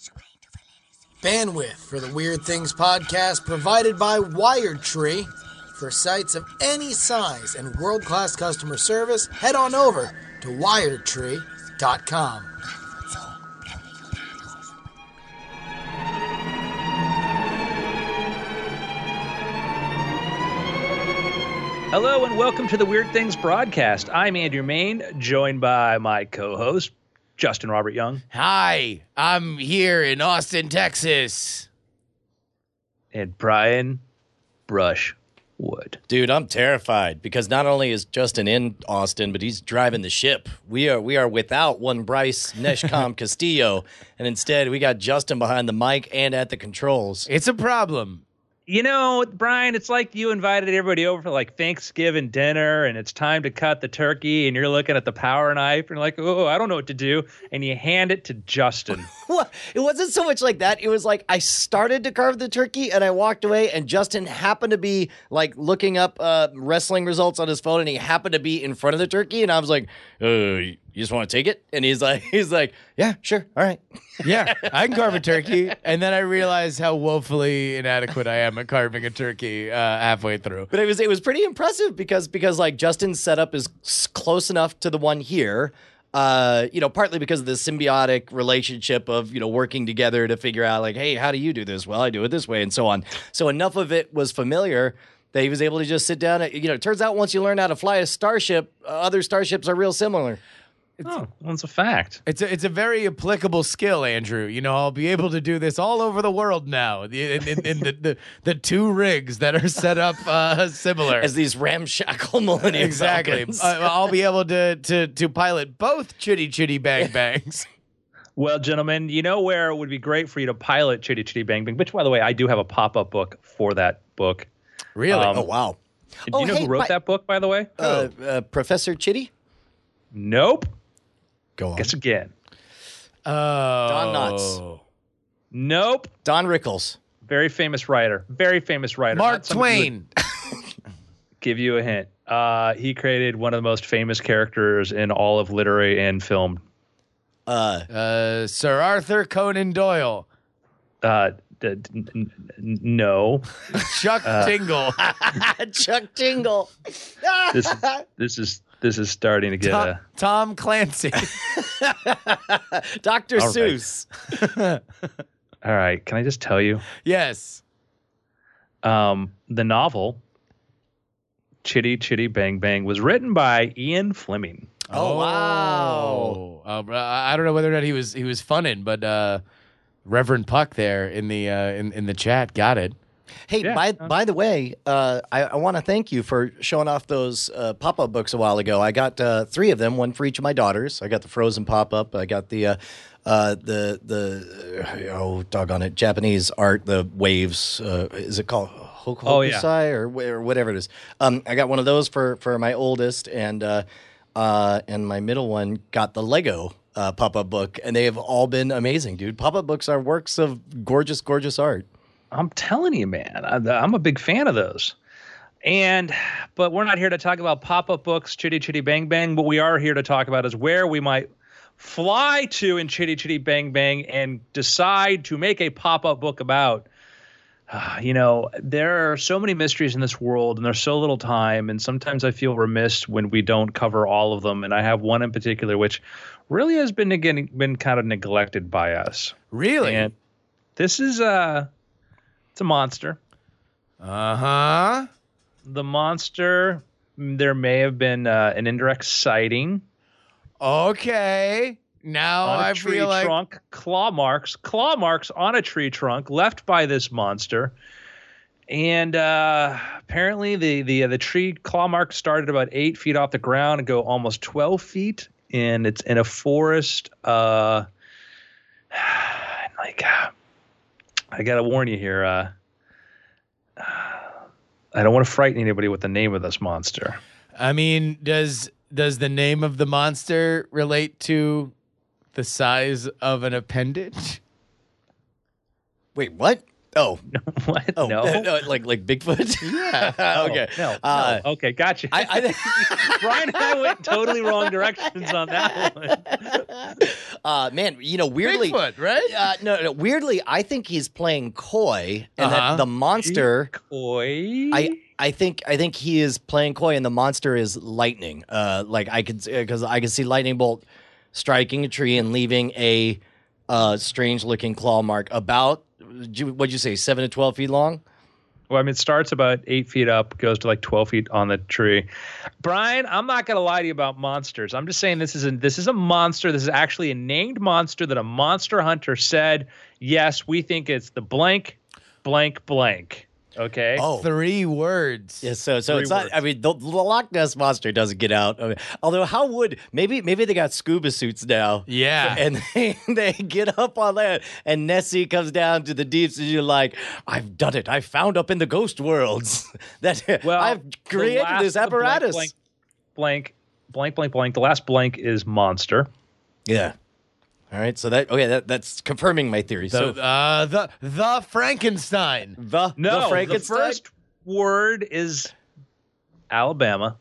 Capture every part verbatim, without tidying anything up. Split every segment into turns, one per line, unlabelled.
Bandwidth for the Weird Things podcast provided by WiredTree. For sites of any size and world-class customer service, head on over to wired tree dot com.
Hello and welcome to the Weird Things broadcast. I'm Andrew Main, joined by my co-host, Justin Robert Young.
Hi, I'm here in Austin, Texas.
And Brian Brushwood.
Dude, I'm terrified because not only is Justin in Austin, but he's driving the ship. We are we are without one Bryce Neshcom Castillo, and instead we got Justin behind the mic and at the controls.
It's a problem.
You know, Brian, it's like you invited everybody over for like Thanksgiving dinner and it's time to cut the turkey and you're looking at the power knife and you're like, oh, I don't know what to do. And you hand it to Justin.
What? It wasn't so much like that. It was like I started to carve the turkey and I walked away and Justin happened to be like looking up uh, wrestling results on his phone and he happened to be in front of the turkey and I was like, uh, you just want to take it? And he's like, he's like, yeah, sure. All right.
Yeah, I can carve a turkey. And then I realized how woefully inadequate I am at carving a turkey uh, halfway through.
But it was it was pretty impressive because because like Justin's setup is s- close enough to the one here. Uh, you know, partly because of the symbiotic relationship of, you know, working together to figure out like, hey, how do you do this? Well, I do it this way and so on. So enough of it was familiar that he was able to just sit down. And, you know, it turns out once you learn how to fly a starship, uh, other starships are real similar.
It's, oh, that's a fact.
It's a, it's a very applicable skill, Andrew. You know, I'll be able to do this all over the world now in, in, in the, the, the two rigs that are set up uh, similar.
As these ramshackle Millennium
Exactly.
Falcons.
Uh, I'll be able to, to, to pilot both Chitty Chitty Bang Bangs.
Well, gentlemen, you know where it would be great for you to pilot Chitty Chitty Bang Bang, which, by the way, I do have a pop-up book for that book.
Really?
Um,
oh, wow.
Do
oh,
you know
hey,
who wrote
by,
that book, by the way?
Uh, uh, Professor Chitty?
Nope.
Go on.
Guess again.
Oh.
Don Knotts.
Nope.
Don Rickles.
Very famous writer. Very famous writer.
Mark
Not somebody who
Twain.
would give you a hint. Uh, he created one of the most famous characters in all of literary and film.
Uh,
Uh, Sir Arthur Conan Doyle.
Uh, d- d- n- n- no.
Chuck Tingle.
Chuck Tingle.
This is, this is this is starting to get
Tom,
a.
Tom Clancy.
Doctor
All right.
Seuss.
All right. Can I just tell you?
Yes.
Um, the novel Chitty Chitty Bang Bang was written by Ian Fleming.
Oh, wow.
Uh, I don't know whether or not he was he was funning, but uh, Reverend Puck there in the uh, in in the chat got it.
Hey,
Yeah.
by by the way, uh, I, I want to thank you for showing off those uh, pop-up books a while ago. I got uh, three of them, one for each of my daughters. I got the Frozen pop-up. I got the uh, uh, the the uh, oh doggone it, Japanese art, the waves. Uh, is it called Hokusai
Oh, yeah.
or, wh- or whatever it is? Um, I got one of those for for my oldest, and uh, uh, and my middle one got the Lego uh, pop-up book, and they have all been amazing, dude. Pop-up books are works of gorgeous, gorgeous art.
I'm telling you, man, I, I'm a big fan of those. And, but we're not here to talk about pop-up books, Chitty Chitty Bang Bang. What we are here to talk about is where we might fly to in Chitty Chitty Bang Bang and decide to make a pop-up book about. Uh, you know, there are so many mysteries in this world and there's so little time. And sometimes I feel remiss when we don't cover all of them. And I have one in particular, which really has been, again, been kind of neglected by us.
Really?
And this is, uh, it's a monster.
Uh huh.
The monster, there may have been uh, an indirect sighting
Okay. Now
on a
I
tree
feel like
trunk, claw marks, claw marks on a tree trunk left by this monster. And uh, apparently the the the tree claw marks started about eight feet off the ground and go almost twelve feet. And it's in a forest. Uh, like, uh, I got to warn you here. Uh, I don't want to frighten anybody with the name of this monster.
I mean, does does the name of the monster relate to the size of an appendage?
Wait, what? Oh,
What?
oh,
no.
uh, like like Bigfoot.
Yeah.
Oh,
okay.
No.
Uh,
no. Okay. Gotcha.
I, I think
Brian and I went totally wrong directions on that one.
uh, man, you know, weirdly,
Bigfoot, right?
uh, no, no, weirdly, I think he's playing coy, and
Uh-huh.
that the monster.
Coy.
I I think I think he is playing coy, and the monster is lightning. Uh, like I could because I can see lightning bolt striking a tree and leaving a uh, strange looking claw mark about what'd you say seven to twelve feet long.
Well, I mean, it starts about eight feet up, goes to like twelve feet on the tree. Brian, I'm not going to lie to you about monsters. I'm just saying this is a this is a monster. This is actually a named monster that a monster hunter said, yes, we think it's the blank, blank, blank. Okay.
Oh.
Three words.
Yeah, so so
Three
it's not.
words.
I mean, the, the Loch Ness monster doesn't get out. I mean, although, how would maybe maybe they got scuba suits now?
Yeah.
and they, they get up on land, and Nessie comes down to the deeps, and you're like, "I've done it! I found up in the ghost worlds that
Well,
I've
the
created
last
this
of the blank,
apparatus."
Blank, blank, blank, blank, blank. The last blank is monster.
Yeah. All right. So that okay. That that's confirming my theory.
The,
so
uh, the the Frankenstein.
the
No,
the
the
Frankenstein.
first word is Alabama.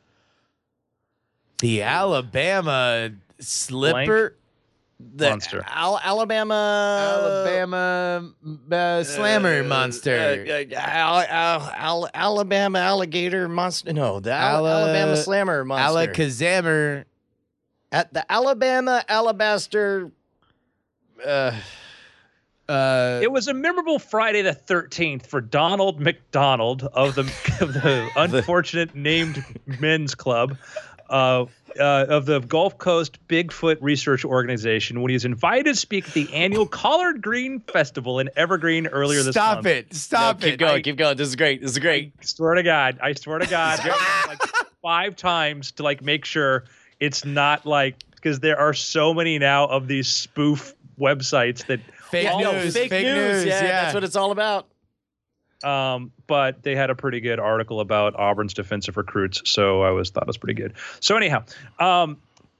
The Alabama slipper.
the
monster.
Al- Alabama.
Alabama uh, slammer
Uh,
monster.
uh, uh, Al- Al- Al- Alabama alligator monster. No, the Al-
Ala-
Alabama slammer monster.
Alakazammer.
At the Alabama alabaster. Uh,
Uh,
It was a memorable Friday the thirteenth for Donald McDonald of the of the unfortunate named men's club uh, uh, of the Gulf Coast Bigfoot Research Organization when he was invited to speak at the annual Collard Green Festival in Evergreen earlier this
stop
month.
it. Stop
keep
it.
going, keep going. This is great. This is great.
I swear to God, I swear to God, like five times to like make sure it's not like because there are so many now of these spoof websites that
Fake
Yeah, no,
news.
fake, news. Yeah, that's what it's all about.
Um, but they had a pretty good article about Auburn's defensive recruits, so I was thought it was pretty good. So anyhow, um,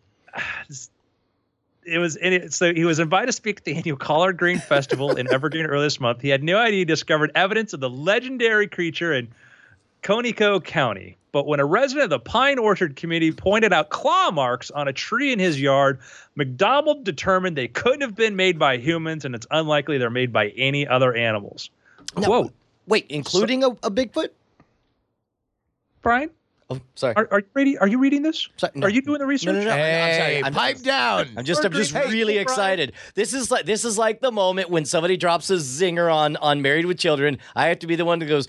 it was and it, so he was invited to speak at the annual Collard Green Festival in Evergreen earlier this month. He had no idea he discovered evidence of the legendary creature in Conecuh County. But when a resident of the Pine Orchard community pointed out claw marks on a tree in his yard, McDonald determined they couldn't have been made by humans, and it's unlikely they're made by any other animals.
No,
Quote,
Wait, including a, a Bigfoot?
Brian,
Oh, sorry.
are, are you reading? Are you reading this?
Sorry, no.
Are you doing the research?
No, no, no. I'm sorry.
Hey,
I'm-
pipe down.
I'm just, I'm just
Hey,
really
Brian.
excited. This is like, this is like the moment when somebody drops a zinger on on Married with Children. I have to be the one that goes,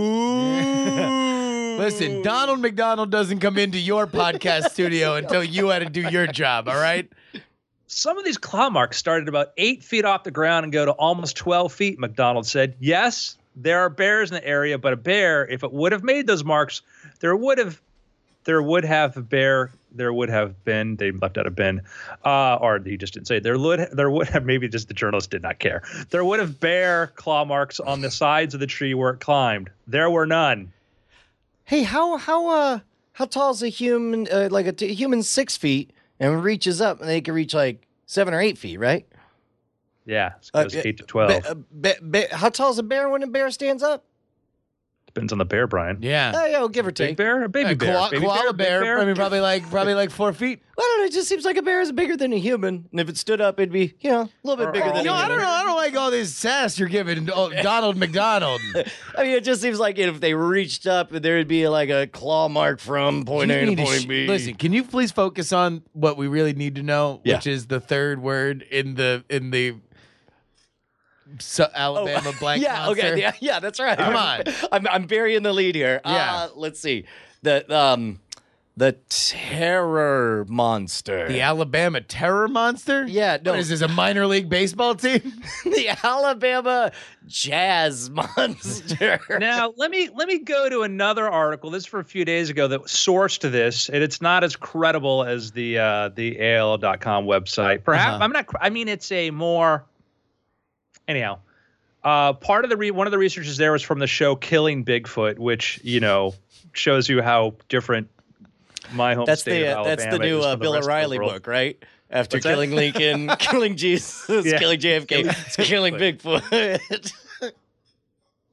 ooh.
Listen, Donald McDonald doesn't come into your podcast studio until you had to do your job, all right?
Some of these claw marks started about eight feet off the ground and go to almost twelve feet, McDonald said. Yes, there are bears in the area, but a bear, if it would have made those marks, there would have there would have a bear, there would have been, they left out a bin, uh, or he just didn't say, there would, there would have, maybe just the journalist did not care. There would have bear claw marks on the sides of the tree where it climbed. There were none.
Hey, how how uh how tall is a human? Uh, like a t- human six feet and reaches up, and they can reach like seven or eight feet, right?
Yeah, it
Uh,
goes eight to twelve.
Ba- uh, ba- ba- how tall is a bear when a bear stands up?
Depends on the bear, Brian.
Yeah.
Oh, yeah, give or take.
Big bear, a baby
A
bear,
koala,
baby
koala
big
bear, I mean, probably like probably like four feet.
I don't know. It just seems like a bear is bigger than a human, and if it stood up, it'd be you know a little bit
Or-
bigger
or-
than
You know,
a
I
human.
don't know. I don't like all this sass you're giving oh, Donald McDonald.
I mean, it just seems like if they reached up, there would be like a claw mark from point
You
A to
need to
point
sh-
B.
Listen, can you please focus on what we really need to know,
Yeah.
which is the third word in the in the so Alabama blank
yeah,
monster?
okay, yeah, yeah, that's right.
Come on.
I'm I'm burying the lead here.
Yeah.
Uh, let's see. The um the terror monster.
The Alabama terror monster?
Yeah, no.
What is this, a minor league baseball team?
the Alabama jazz monster.
Now let me let me go to another article. This is from a few days ago that sourced this, and it's not as credible as the uh, the A L dot com website. Perhaps
Uh-huh.
I'm not. I mean, it's a more. Anyhow, uh, part of the re- one of the researchers there was from the show Killing Bigfoot, which you know shows you how different my home
That's
state
the
of
uh, that's the
Alabama
new
is
uh,
from the
Bill
rest of the
O'Reilly
world.
book, right? After
What's that?
killing Lincoln, killing Jesus,
Yeah.
killing J F K, it's killing Bigfoot.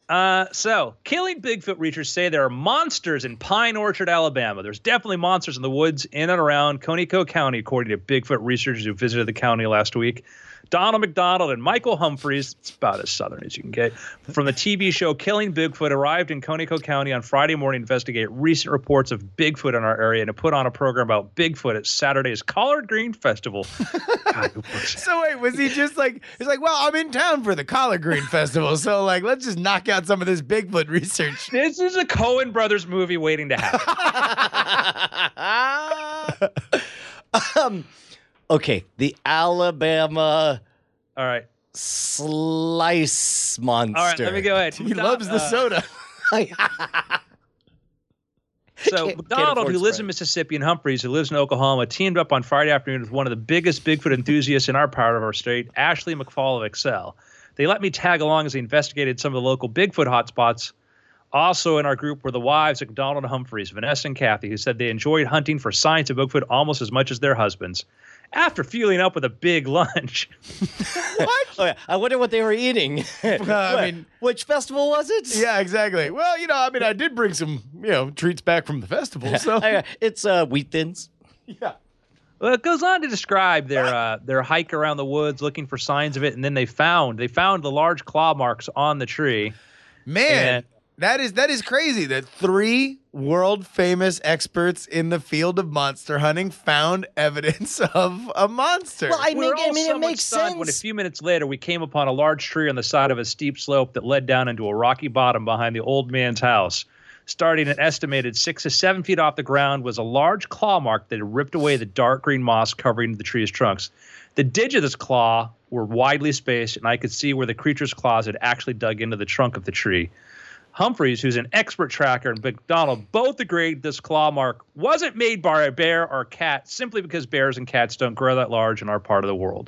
Uh, so, killing Bigfoot researchers say there are monsters in Pine Orchard, Alabama. There's definitely monsters in the woods in and around Conecuh County, according to Bigfoot researchers who visited the county last week. Donald McDonald and Michael Humphreys, it's about as southern as you can get, from the T V show Killing Bigfoot, arrived in Conecuh County on Friday morning to investigate recent reports of Bigfoot in our area and to put on a program about Bigfoot at Saturday's Collard Green Festival. God, who puts-
So wait, was he just like, he's like, well, I'm in town for the Collard Green Festival, so like, let's just knock out some of this Bigfoot research.
This is a Coen Brothers movie waiting to happen.
um, okay, the Alabama
All right.
slice monster.
All right, let me go ahead.
He loves the
Uh,
soda.
So
Can't-
McDonald,
can't
who
afford
lives
Sprite.
in Mississippi, and Humphreys, who lives in Oklahoma, teamed up on Friday afternoon with one of the biggest Bigfoot enthusiasts in our part of our state, Ashley McFall of Excel. They let me tag along as they investigated some of the local Bigfoot hotspots. Also in our group were the wives of McDonald and Humphreys, Vanessa and Kathy, who said they enjoyed hunting for signs of Bigfoot almost as much as their husbands. After fueling up with a big lunch,
What? Oh, yeah. I wonder what they were eating.
I
What?
mean-
which festival was it?
Yeah, exactly. Well, you know, I mean, I did bring some, you know, treats back from the festival, so.
Oh, yeah. It's uh, wheat thins.
Yeah.
well, it goes on to describe their uh, their hike around the woods looking for signs of it, and then they found they found the large claw marks on the tree.
Man,
And-
that is that is crazy that three world famous experts in the field of monster hunting found evidence of a monster.
Well, I
We were
mean, I
all
mean, it
somewhat
makes
stunned when a
sense.
few minutes later we came upon a large tree on the side of a steep slope that led down into a rocky bottom behind the old man's house. Starting an estimated six to seven feet off the ground was a large claw mark that had ripped away the dark green moss covering the tree's trunks. The digits of this claw were widely spaced, and I could see where the creature's claws had actually dug into the trunk of the tree. Humphreys, who's an expert tracker, and McDonald both agreed this claw mark wasn't made by a bear or a cat simply because bears and cats don't grow that large in our part of the world.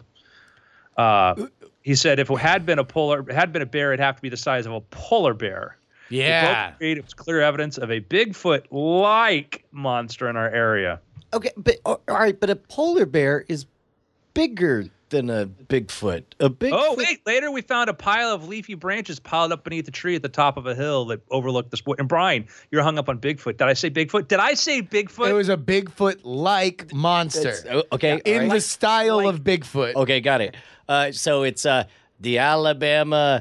Uh, he said if it had been a polar, had been a bear, it'd have to be the size of a polar bear. They both
yeah.
agreed it was clear evidence of a Bigfoot-like monster in our area.
Okay, but all right, but a polar bear is bigger than a Bigfoot. A Bigfoot.
Oh, wait. Later, we found a pile of leafy branches piled up beneath a tree at the top of a hill that overlooked this. And Brian, you're hung up on Bigfoot. Did I say Bigfoot? Did I say Bigfoot?
It was a Bigfoot-like monster
It's- oh, okay,
in
all
the
right.
style
like-
of Bigfoot.
Okay, got it. Uh, so it's uh, the Alabama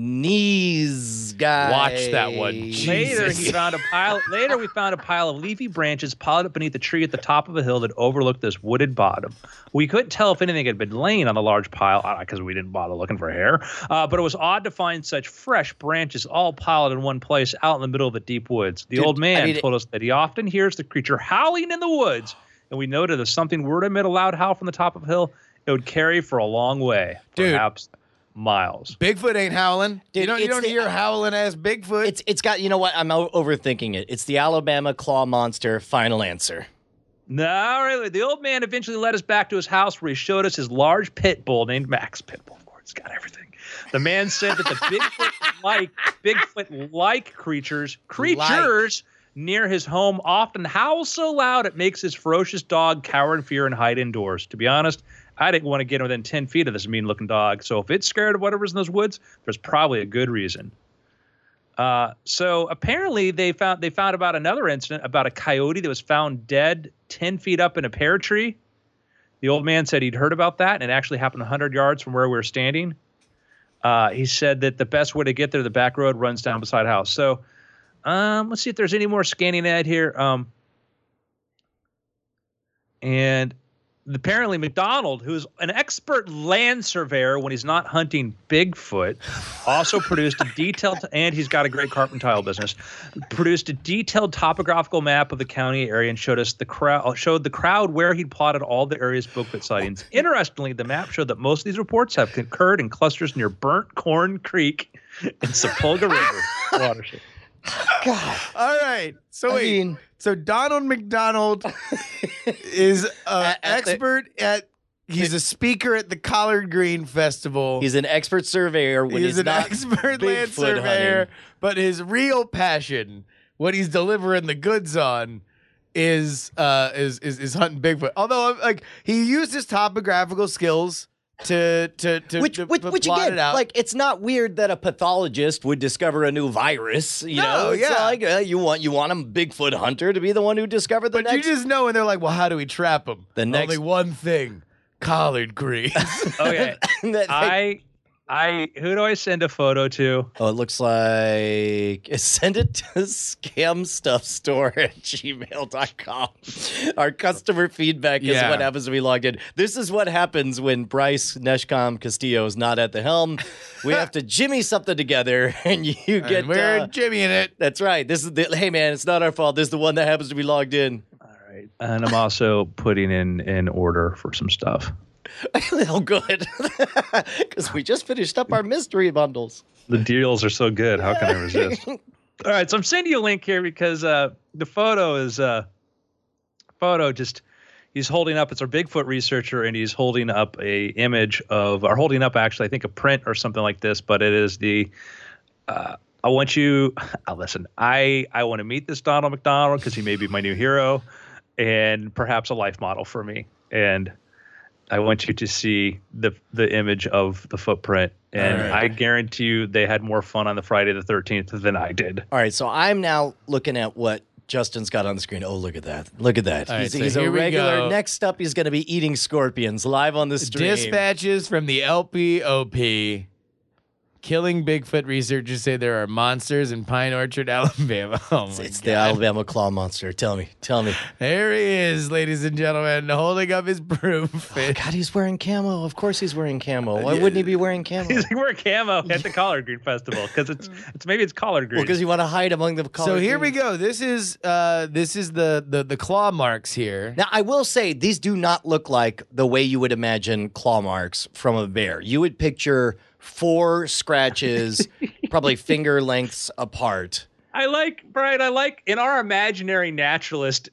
knees guy.
Watch that one.
Later,
Jesus.
he found a pile. Later, we found a pile of leafy branches piled up beneath a tree at the top of a hill that overlooked this wooded bottom. We couldn't tell if anything had been laying on the large pile because we didn't bother looking for hair. Uh, but it was odd to find such fresh branches all piled in one place out in the middle of the deep woods. The
Dude,
old man
I mean,
told us that he often hears the creature howling in the woods, and we noted if something were to emit a loud howl from the top of a hill, it would carry for a long way,
Dude.
perhaps miles.
Bigfoot ain't howling.
Dude,
you don't, you
it's
don't
the-
hear howling ass Bigfoot.
It's it's got, you know what? I'm o- overthinking it. It's the Alabama claw monster. Final answer.
No, really. The old man eventually led us back to his house where he showed us his large pit bull named Max. Pitbull, of course, it's got everything. The man said that the Bigfoot-like, Bigfoot-like creatures, creatures near his home often howl so loud it makes his ferocious dog cower in fear and hide indoors. To be honest, I didn't want to get within ten feet of this mean-looking dog. So if it's scared of whatever's in those woods, there's probably a good reason. Uh, so apparently they found they found about another incident about a coyote that was found dead ten feet up in a pear tree. The old man said he'd heard about that, and it actually happened one hundred yards from where we were standing. Uh, he said that the best way to get there, the back road runs down beside a house. So um, let's see if there's any more scanning ad here. Um, and apparently McDonald, who's an expert land surveyor when he's not hunting Bigfoot, also produced a detailed, and he's got a great carpet tile business, produced a detailed topographical map of the county area and showed us the crowd, showed the crowd where he'd plotted all the area's Bigfoot sightings. Interestingly, the map showed that most of these reports have occurred in clusters near Burnt Corn Creek and Sepulga River watershed.
God.
All right. So
I
wait.
mean-
so Donald McDonald is an
At- at the-
expert at. He's a speaker at the Collard Green Festival.
He's an expert surveyor when
he's
he's
an
not
expert land
Bigfoot
surveyor,
hunting.
but his real passion, what he's delivering the goods on, is uh is is, is hunting Bigfoot. Although like he used his topographical skills to to to,
Which,
to
which,
p-
which
plot
again,
it out.
like, it's not weird that a pathologist would discover a new virus. You
No,
know, it's
yeah.
like uh, you want you want a Bigfoot hunter to be the one who discovered the
but
next.
you just know, and they're like, well, how do we trap him?
The next-
Only one thing: collard greens.
Okay.
that-
I I who do I send a photo to?
Oh, it looks like send it to scamstuffstore at gmail dot com. Our customer feedback is
Yeah.
what happens when we logged in. This is what happens when Bryce Neshcom Castillo is not at the helm. We have to jimmy something together, and you get.
and we're
uh,
Jimmy in it.
that's right. This is the. Hey, man, it's not our fault. This is the one that happens to be logged in.
All right. And I'm also putting in an order for some stuff.
Oh, good. Because we just finished up our mystery bundles.
The deals are so good. How can I resist? All right, so I'm sending you a link here because uh, the photo is uh, photo just he's holding up. It's our Bigfoot researcher, and he's holding up a image of, or holding up actually, I think a print or something like this. But it is the. Uh, I want you. Uh, listen, I I want to meet this Donald McDonald because he may be my new hero, and perhaps a life model for me. And I want you to see the the image of the footprint, and
All right.
I guarantee you they had more fun on the Friday the thirteenth than I did.
All right, so I'm now looking at what Justin's got on the screen. Oh, look at that. Look at that.
All right,
he's
so
he's a
here we
regular.
go.
Next up, he's going to be eating scorpions live on the stream.
Dispatches from the L P O P. Killing Bigfoot researchers say there are monsters in Pine Orchard, Alabama. Oh my
It's
God.
the Alabama claw monster. Tell me. Tell me.
There he is, ladies and gentlemen, holding up his proof.
Oh, God, he's wearing camo. Of course he's wearing camo. Why wouldn't he be wearing camo?
He's like, we're camo at the Collard Green Festival because it's it's maybe it's collard green.
Well, because you want to hide among the collard
So here we
greens.
go. This is uh, this is the, the the claw marks here.
Now, I will say these do not look like the way you would imagine claw marks from a bear. You would picture four scratches, probably finger lengths apart.
I like Brian. I like in our imaginary naturalist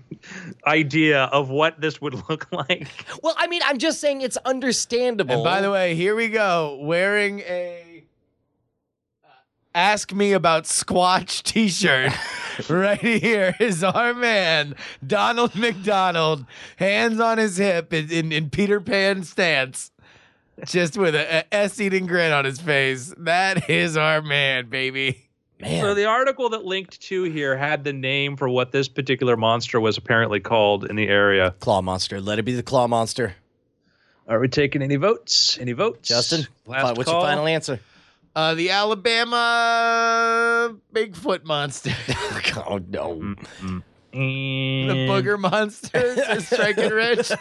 idea of what this would look like.
Well, I mean, I'm just saying it's understandable.
And by the way, here we go. Wearing a uh, Ask Me About Squatch t-shirt. Right here is our man, Donald McDonald, hands on his hip in, in, in Peter Pan stance. Just with a, a S-eating grin on his face. That is our man, baby.
man,
So the article that linked to here had the name for what this particular monster was apparently called in the area.
claw monster. Let it be the claw monster.
Are we taking any votes? Any votes?
Justin,
Last
what's
call?
your final answer?
Uh, the Alabama Bigfoot monster.
Oh, no.
Mm-mm.
The
And
booger monster is striking rich.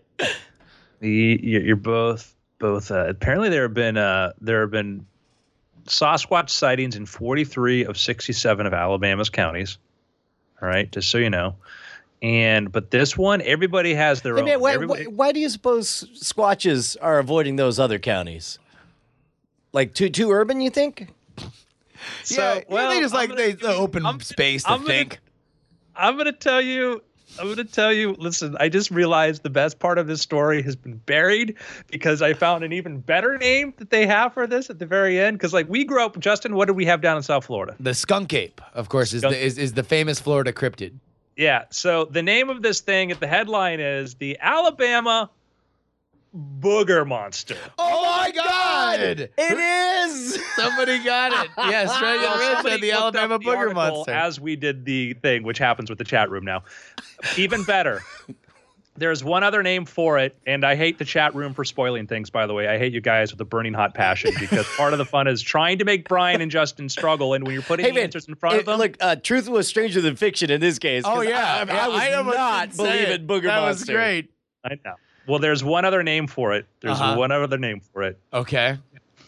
the- you- You're both both. Uh, apparently, there have been uh, there have been Sasquatch sightings in forty-three of sixty-seven of Alabama's counties. All right, just so you know. And but this one, everybody has their
Hey,
own.
man, why,
Everybody-
why, why do you suppose squatches are avoiding those other counties? Like too too urban, you think?
So,
yeah,
well,
they just
I'm
like
gonna
they
give
the
you-
open
I'm-
space to
I'm gonna-
think.
I'm going to tell you, I'm going to tell you, listen, I just realized the best part of this story has been buried because I found an even better name that they have for this at the very end. Because, like, we grew up, Justin, what did we have down in South Florida?
The skunk ape, of course, is
Skunk-
the is, is the famous Florida cryptid.
Yeah. So the name of this thing at the headline is the Alabama Booger Monster.
Oh my God!
It is.
Somebody got it. Yes, right.
Well,
Rich
somebody
and the
looked
Alabama
up the
Booger
article
monster.
as we did the thing, which happens with the chat room now. Even better. There's one other name for it, and I hate the chat room for spoiling things, by the way. I hate you guys with a burning hot passion because part of the fun is trying to make Brian and Justin struggle, and when you're putting
Hey,
the
man,
answers in front
it-
of them,
look, uh, truth was stranger than fiction in this case. 'cause
Oh yeah,
I, I was
I almost
not
didn't say
believing
it.
booger
That
monster.
was great.
I know. Well, there's one other name for it. There's
Uh-huh.
one other name for it.
Okay.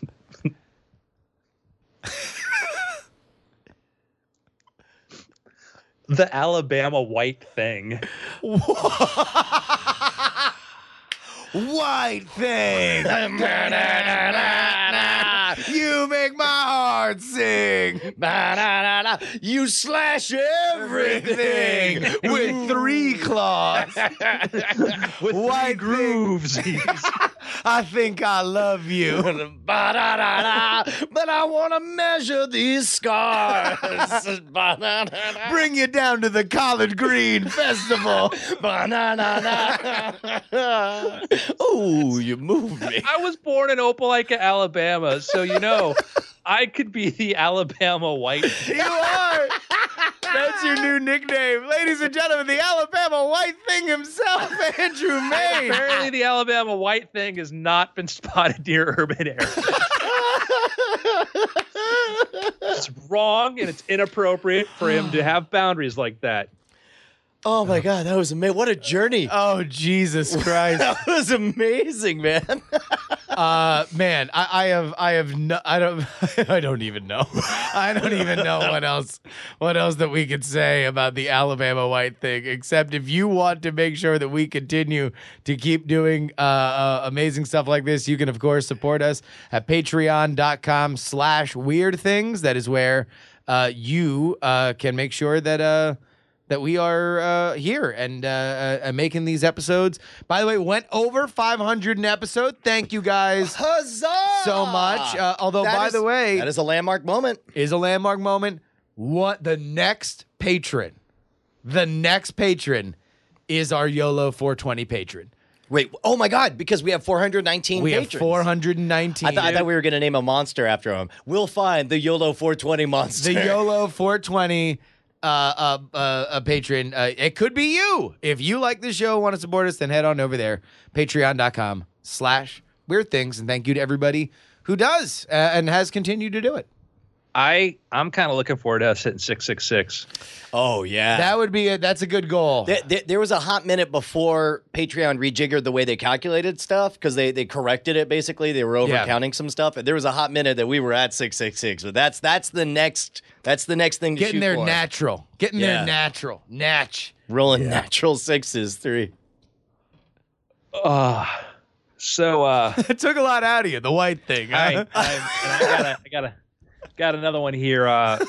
The Alabama White Thing.
White thing. You make my heart sing.
Ba-da-da-da. You slash everything
Everything with three claws.
With
White
three grooves.
I think I love you.
Ba-da-da-da, but I want to measure these scars. Ba-da-da-da.
Bring you down to the Collard Green Festival.
Ba-da-da-da. Oh, you moved me.
I was born in Opelika, Alabama, so you know I could be the Alabama white.
You are. That's your new nickname. Ladies and gentlemen, the Alabama white thing himself, Andrew Main.
Apparently, the Alabama white thing has not been spotted near urban areas. It's wrong and it's inappropriate for him to have boundaries like that.
Oh my God, that was amazing. What a journey.
Oh, Jesus Christ.
That was amazing, man.
Uh, man, I, I have, I have no, I don't, I don't even know. I don't even know what else, what else that we could say about the Alabama white thing, except if you want to make sure that we continue to keep doing uh, uh, amazing stuff like this, you can, of course, support us at patreon.com slash weird things. That is where uh, you uh, can make sure that, uh, that we are uh, here and uh, uh, making these episodes. By the way, went over five hundred an episode. Thank you guys
Huzzah!
so much. Uh, although,
That
by
is-
the way,
that is a landmark moment.
is a landmark moment. What the next patron, the next patron is our YOLO four twenty patron.
Wait, oh my God, because we have four hundred nineteen
We
patrons.
have four hundred nineteen.
I, th- I thought we were going to name a monster after him. We'll find the YOLO four twenty monster.
the YOLO four twenty uh, uh, uh, a patron. Uh, it could be you. If you like the show, want to support us, then head on over there. Patreon.com slash weird things. And thank you to everybody who does uh, and has continued to do it.
I I'm kind of looking forward to us hitting six six six.
Oh, yeah.
That would be a, that's a good goal.
There, there, there was a hot minute before Patreon rejiggered the way they calculated stuff because they, they corrected it, basically. They were
Yeah.
overcounting some stuff. And there was a hot minute that we were at six six six. But that's that's the next that's the next thing to
Getting
shoot
there
for.
natural. Getting
Yeah.
there natural. Natch.
Rolling natural sixes, three.
Uh, so uh,
It took a lot out of you, the white thing.
I,
huh?
I, and I gotta, I gotta, got another one here. Uh,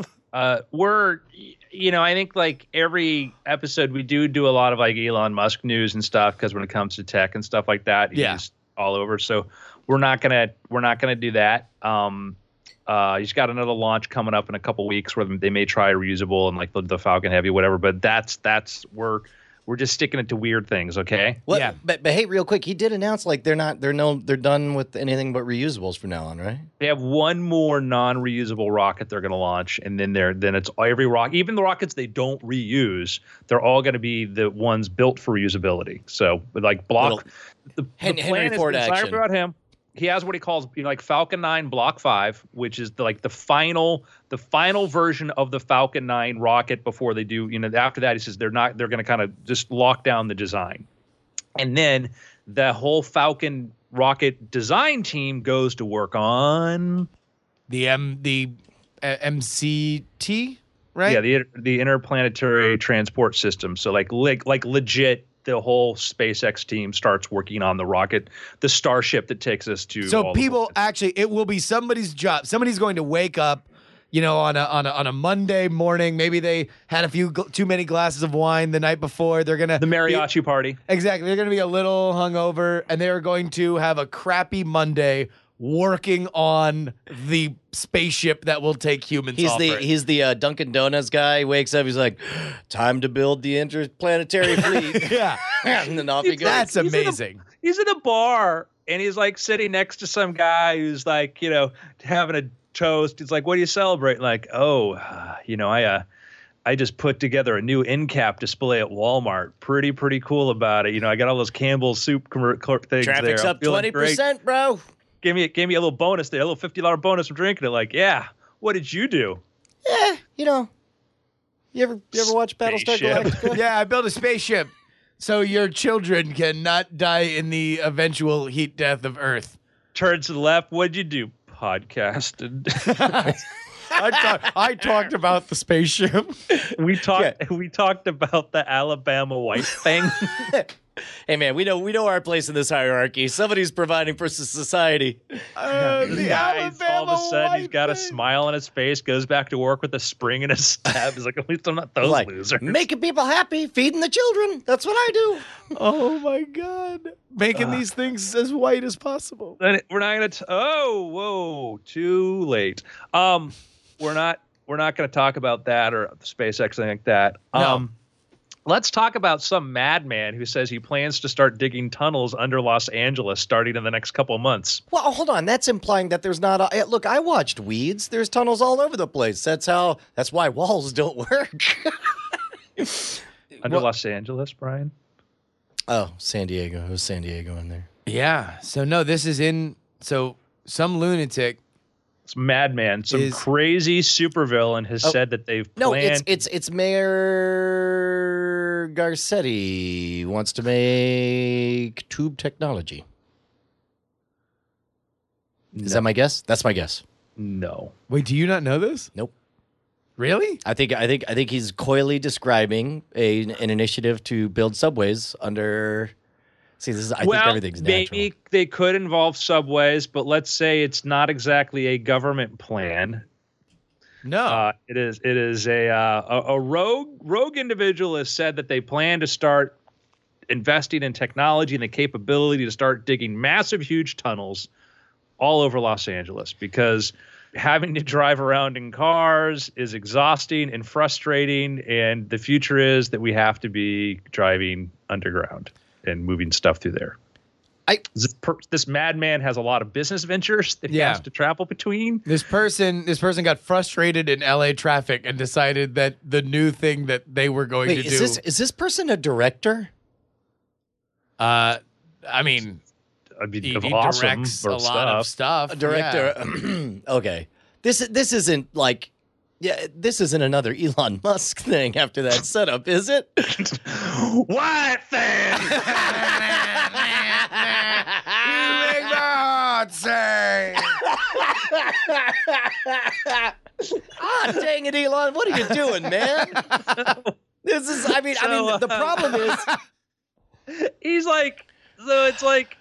uh, we're, you know, I think like every episode we do do a lot of like Elon Musk news and stuff because when it comes to tech and stuff like that,
Yeah.
he's all over. So we're not gonna, we're not gonna do that. Um, uh, he's got another launch coming up in a couple weeks where they may try reusable and like the, the Falcon Heavy, whatever. But that's that's we're we're just sticking it to weird things, okay?
What,
Yeah.
But, but hey, real quick, he did announce like they're not they're no they're done with anything but reusables from now on, right?
They have one more non-reusable rocket they're going to launch, and then they're then it's every rocket, even the rockets they don't reuse, they're all going to be the ones built for reusability. So, like block,
Little
the, the
Hen-
plan
Henry
is
Ford
the desire
action.
about him. He has what he calls you know, like Falcon nine Block five, which is the, like the final the final version of the Falcon nine rocket before they do. You know, after that he says they're not they're going to kind of just lock down the design, and then the whole Falcon rocket design team goes to work on.
The M the uh, M C T, right?
Yeah, the the interplanetary transport system. So like like like legit, the whole SpaceX team starts working on the rocket, the Starship that takes us to.
So
all the
people
planets.
actually, it will be somebody's job. Somebody's going to wake up, you know, on a on a on a Monday morning. Maybe they had a few gl- too many glasses of wine the night before. They're gonna
the mariachi party.
exactly. They're gonna be a little hungover, and they are going to have a crappy Monday working on the spaceship that will take humans.
He's
off
the
Earth.
he's the uh, Dunkin' Donuts guy. He wakes up, he's like, time to build the interplanetary fleet.
yeah.
And then off he goes.
That's
He's in a-
amazing.
He's in a bar and he's like sitting next to some guy who's like, you know, having a toast. He's like, "What do you celebrate?" Like, "Oh, uh, you know, I uh, I just put together a new end cap display at Walmart. Pretty pretty cool about it. You know, I got all those Campbell's soup com- cl- things
Traffic's
there. I'm
up
feeling
twenty
great.
percent, bro.
Gave me gave me a little bonus there, a little fifty dollar bonus for drinking it. Like, yeah. What did you do?
Yeah, you know. You ever you ever watch Battlestar
Spaceship.
Galactica?
Yeah, I built a spaceship so your children cannot die in the eventual heat death of Earth.
Turn to the left. What'd you do? Podcasted.
I, talk, I talked about the spaceship.
we talked. We talked about the Alabama white thing.
Hey man, we know we know our place in this hierarchy. Somebody's providing for society.
Uh,
This
the
guy, he's all of a
Alabama
sudden, he's
white
got a
thing.
smile on his face, goes back to work with a spring in his step. He's like, at least I'm not those
Like
losers.
making people happy, feeding the children. That's what I do.
Oh my God. Making these things as white as possible.
Then it- we're not gonna. T- oh, whoa, too late. Um, we're not. We're not gonna talk about that or SpaceX anything like that.
No.
Um, let's talk about some madman who says he plans to start digging tunnels under Los Angeles starting in the next couple of months.
Well, hold on. That's implying that there's not. A, look, I watched Weeds. There's tunnels all over the place. That's how. That's why walls don't work.
Under Los Angeles, Brian.
Oh, San Diego. It was San Diego in there.
Yeah. So no, this is in. So some lunatic.
It's madman. Some
Is-
crazy supervillain has
Oh,
said that they've
No,
planned.
it's it's it's Mayor Garcetti wants to make tube technology. Is that my guess? That's my guess.
no.
Wait, do you not know this?
Nope.
Really?
I think I think I think he's coyly describing a, an initiative to build subways under. See, this is. I
well,
think everything's natural.
maybe they could involve subways, but let's say it's not exactly a government plan.
No.
Uh, it is. It is a, uh, a a rogue rogue individual has said that they plan to start investing in technology and the capability to start digging massive, huge tunnels all over Los Angeles because having to drive around in cars is exhausting and frustrating. And the future is that we have to be driving underground and moving stuff through there.
I-
this, per, this madman has a lot of business ventures that he
Yeah.
has to travel between.
This person, this person got frustrated in L A traffic and decided that the new thing that they were going
Wait,
to
is
do.
this is this person a director?
uh, I mean,
I mean,
he,
of
he
awesome
directs
or
a lot of stuff.
A director. Okay, this this isn't like. Yeah, this isn't another Elon Musk thing after that setup, is it?
White thing.
Ah, dang it, Elon! What are you doing, man? This is. I mean, I
So,
mean, the problem is.
He's like, so it's like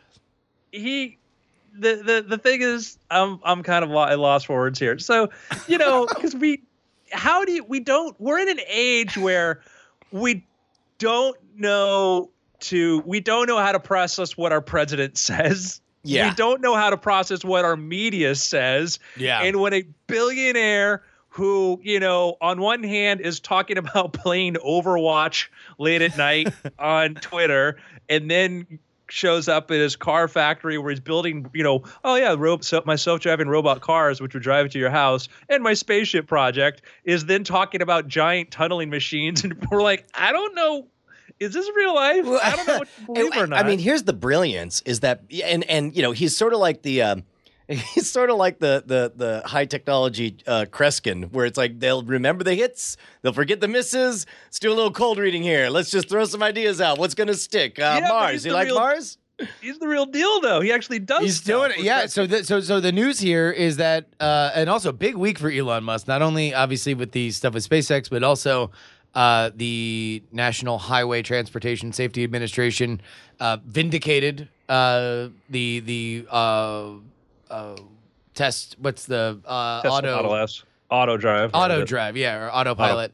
he. The, the the thing is, I'm I'm kind of lo- at lost for words here. So, you know, because we, how do you, we don't, we're in an age where we don't know to, we don't know how to process what our president says.
Yeah.
We don't know how to process what our media says.
Yeah.
And when a billionaire who, you know, on one hand is talking about playing Overwatch late at night on Twitter and then shows up at his car factory where he's building, you know, oh yeah, ro- so my self-driving robot cars, which would drive it to your house, and my spaceship project, is then talking about giant tunneling machines. And we're like, I don't know. Is this real life? I don't know what to believe or not.
I mean, here's the brilliance: is that, and and you know, he's sort of like the, um, he's sort of like the the the high technology uh, Kreskin, where it's like they'll remember the hits, they'll forget the misses. Let's do a little cold reading here. Let's just throw some ideas out. What's gonna stick? Uh,
Yeah, but
Mars.
he's
You
the
like
real-
Mars?
he's the real deal, though. He actually does.
He's
stuff.
doing it. Yeah. So, the, so, so the news here is that, uh, and also big week for Elon Musk. Not only obviously with the stuff with SpaceX, but also uh, the National Highway Transportation Safety Administration uh, vindicated uh, the the uh, uh, test. What's the uh,
Tesla
auto
Model S. Auto drive.
auto drive? Yeah, or autopilot.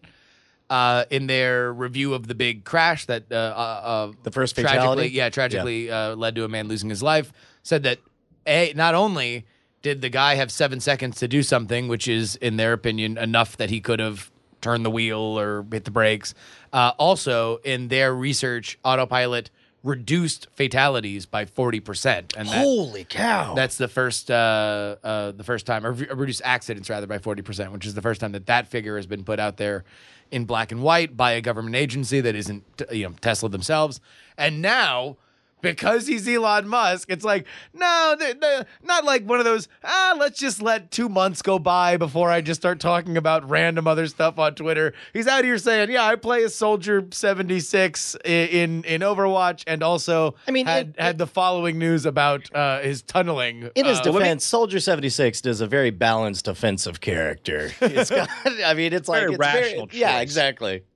Uh, in their review of the big crash that uh, uh, uh,
The first
tragically,
fatality?
yeah, tragically Uh, led to a man losing his life, said that a not only did the guy have seven seconds to do something, which is in their opinion enough that he could have turned the wheel or hit the brakes. Uh, also, in their research, autopilot reduced fatalities by forty percent, and that,
Holy cow!
that's the first uh, uh, the first time, or re- reduced accidents rather by forty percent, which is the first time that that figure has been put out there in black and white by a government agency that isn't, you know, Tesla themselves. And now, because he's Elon Musk, it's like, no, they they not like one of those, ah, let's just let two months go by before I just start talking about random other stuff on Twitter. He's out here saying, yeah, I play a Soldier seventy-six i- in, in Overwatch, and also
I mean,
had,
it-
had the following news about uh, his tunneling.
In his
uh,
defense, Soldier seventy-six does a very balanced offensive character. It's got, I mean, it's like
Very
it's
rational
Yeah,
choice.
exactly.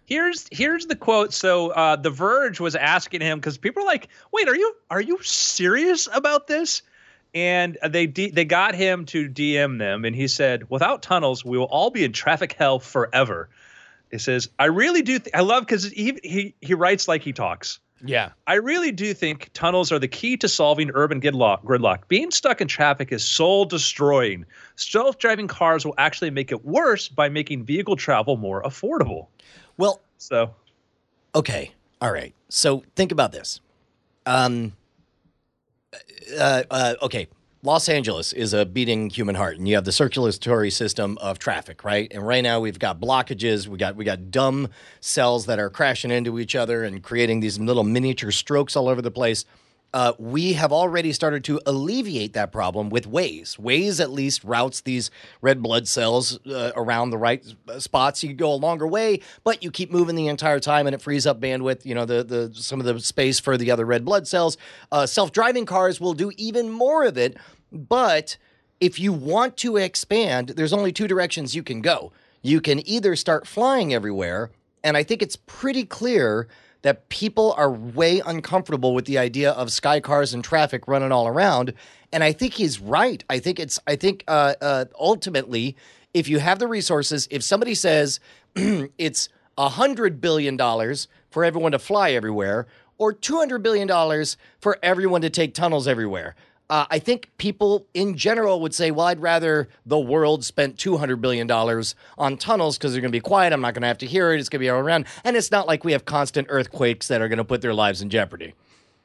Here's here's the quote. So uh, The Verge was asking him because people are like, "Wait, are you are you serious about this?" And they D- they got him to D M them, and he said, "Without tunnels, we will all be in traffic hell forever." He says, "I really do. Th- I love because he he he writes like he talks.
Yeah.
I really do think tunnels are the key to solving urban gridlock. gridlock. Being stuck in traffic is soul destroying. Self-driving cars will actually make it worse by making vehicle travel more affordable."
Well,
So,
okay. All right. So think about this. Um, uh, uh, okay. Los Angeles is a beating human heart, and you have the circulatory system of traffic, right? And right now we've got blockages. We got we got dumb cells that are crashing into each other and creating these little miniature strokes all over the place. Uh, we have already started to alleviate that problem with Waze. Waze at least routes these red blood cells uh, around the right spots. You go a longer way, but you keep moving the entire time, and it frees up bandwidth. You know, the the some of the space for the other red blood cells. Uh, self-driving cars will do even more of it, but if you want to expand, there's only two directions you can go. You can either start flying everywhere, and I think it's pretty clear that people are way uncomfortable with the idea of sky cars and traffic running all around. And I think he's right. I think it's, I think uh, uh, ultimately, if you have the resources, if somebody says it's one hundred billion dollars for everyone to fly everywhere or two hundred billion dollars for everyone to take tunnels everywhere, Uh, I think people in general would say, well, I'd rather the world spent two hundred billion dollars on tunnels because they're going to be quiet. I'm not going to have to hear it. It's going to be all around. And it's not like we have constant earthquakes that are going to put their lives in jeopardy.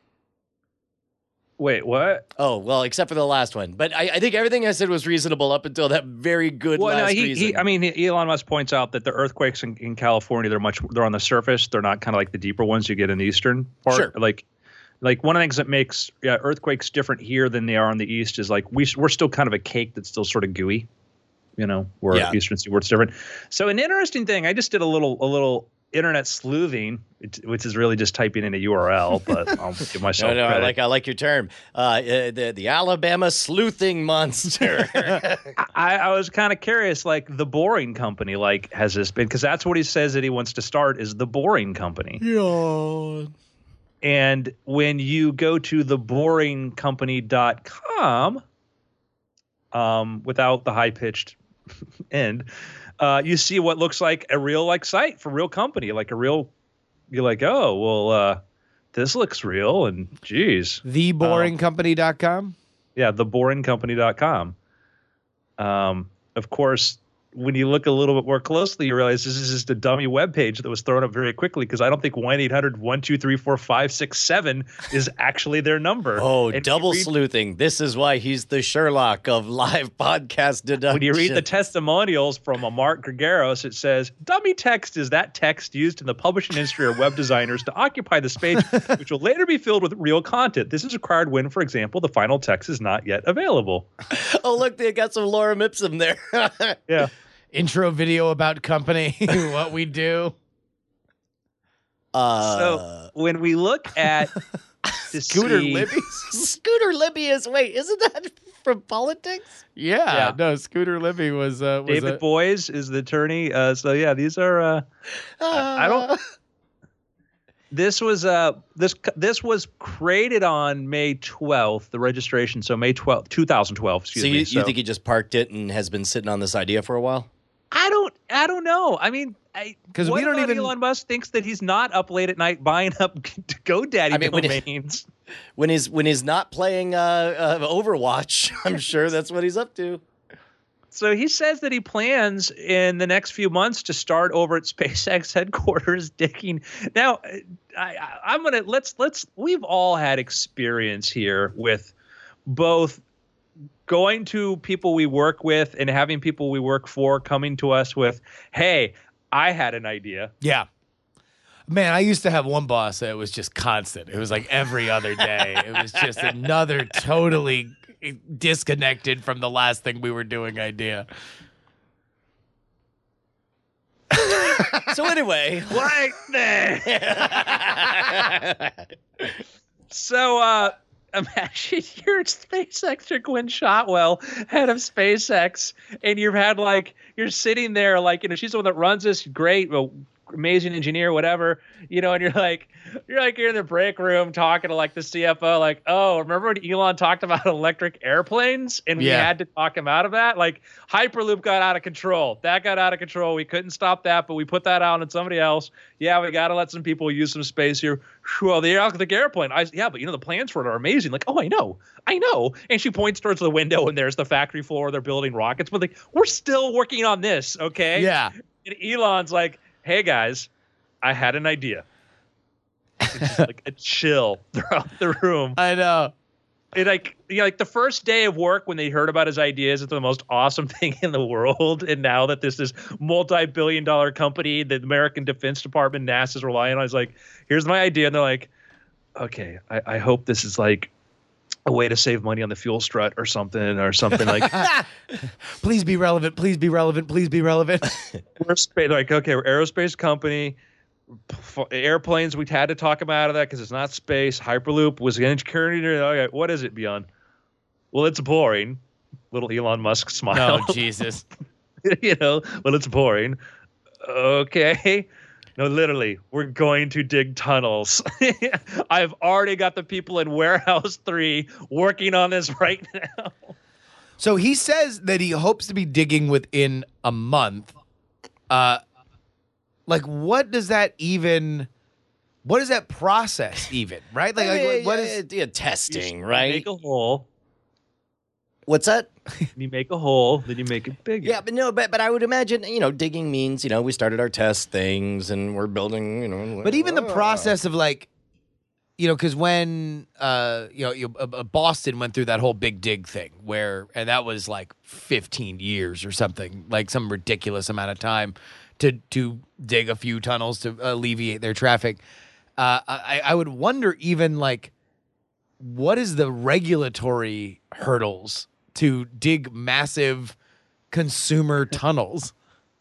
wait, what?
Oh, well, except for the last one. But I, I think everything I said was reasonable up until that very good
Well, no,
last
he,
reason.
he, I mean, Elon Musk points out that the earthquakes in, in California, they're much, they're on the surface. They're not kind of like the deeper ones you get in the eastern part.
Sure.
Like, like one of the things that makes yeah, earthquakes different here than they are on the east is like we we're still kind of a cake that's still sort of gooey, you know, where
Yeah.
eastern seaboard's different. So an interesting thing, I just did a little a little internet sleuthing, which is really just typing in a U R L, but I'll give myself
no, no, I
credit.
like I like your term. Uh, uh, the the Alabama sleuthing monster.
I, I was kind of curious, like the Boring Company, like has this been, because that's what he says that he wants to start is the Boring Company.
Yeah.
And when you go to the boring company dot com, um, without the high pitched end, uh, you see what looks like a real like site for real company, like a real. You're like, oh well, uh, this looks real, and geez,
the boring company dot com.
yeah, the boring company dot com. Um, of course, when you look a little bit more closely, you realize this is just a dummy web page that was thrown up very quickly because I don't think one eight hundred one two three four five six seven is actually their number.
Oh,
And
double
when you read-
sleuthing. This is why he's the Sherlock of live podcast deduction.
When you read the testimonials from a Mark Gregaros, it says, dummy text is that text used in the publishing industry or web designers to occupy the space, which will later be filled with real content. This is required when, for example, the final text is not yet available.
Oh, look, they got some Lorem Ipsum there.
Yeah.
Intro video about company, what we do.
Uh,
So when we look at to
Scooter
see-
Libby.
Scooter Libby is, wait, isn't that from politics?
Yeah,
Yeah.
no, Scooter Libby was uh, was
David
a,
Boys is the attorney. Uh, so yeah, these are. Uh, I, I don't. This was uh this this was created on May twelfth. The registration, so May twelfth, two thousand twelve. Excuse
So you,
me.
you think he just parked it and has been sitting on this idea for a while?
I don't. I don't know. I mean, I
'Cause
what
we don't
about
even-
Elon Musk thinks that he's not up late at night buying up GoDaddy
I mean, when it-
domains.
When he's when he's not playing uh, uh, Overwatch, I'm sure that's what he's up to.
So he says that he plans in the next few months to start over at SpaceX headquarters digging. Now, I, I, I'm gonna let's let's we've all had experience here with both going to people we work with and having people we work for coming to us with, "Hey, I had an idea."
yeah. Man, I used to have one boss that was just constant. It was like every other day. It was just another totally disconnected from the last thing we were doing idea.
So anyway,
Like that. So, uh, imagine you're SpaceX or Gwen Shotwell, head of SpaceX, and you've had like, you're sitting there like, you know, she's the one that runs this. Great. Well, amazing engineer, whatever, you know, and you're like, you're like, you're in the break room talking to like the C F O, like, oh, remember when Elon talked about electric airplanes and we
Yeah.
had to talk him out of that? Like Hyperloop got out of control. That got out of control. We couldn't stop that, but we put that out on somebody else. Yeah, we got to let some people use some space here. Well, the electric airplane. I, yeah, but you know, the plans for it are amazing. Like, oh, I know. I know. And she points towards the window and there's the factory floor. They're building rockets, but like, we're still working on this. Okay.
Yeah.
And Elon's like, hey guys, I had an idea. It's just like a chill throughout the room.
I know.
It like you know, like the first day of work when they heard about his ideas, it's the most awesome thing in the world. And now that this is multi-billion dollar company, the American Defense Department, NASA's relying on, is like, here's my idea. And they're like, okay, I, I hope this is like a way to save money on the fuel strut or something or something like.
Please be relevant. Please be relevant. Please be relevant.
We're space, like, okay, we're aerospace company. F- airplanes, we had to talk them out of that because it's not space. Hyperloop was an security. Okay, what is it, Beyond? Well, it's boring. Little Elon Musk smile.
Oh, Jesus.
You know, well, it's boring. Okay. No, literally, we're going to dig tunnels. I've already got the people in Warehouse three working on this right now.
So he says that he hopes to be digging within a month. Uh, like, what does that even? What is that process even? Right? Like, like what, what is?
yeah, testing, right?
Make a hole.
What's that?
You make a hole, then you make it bigger.
Yeah, but no, but but I would imagine, you know, digging means, you know, we started our test things and we're building, you know.
But even the
uh,
process of like, you know, because when uh, you know, you, uh, uh, Boston went through that whole big dig thing, where and that was like fifteen years or something, like some ridiculous amount of time to to dig a few tunnels to alleviate their traffic. Uh, I, I would wonder even like, what is the regulatory hurdles to dig massive consumer tunnels?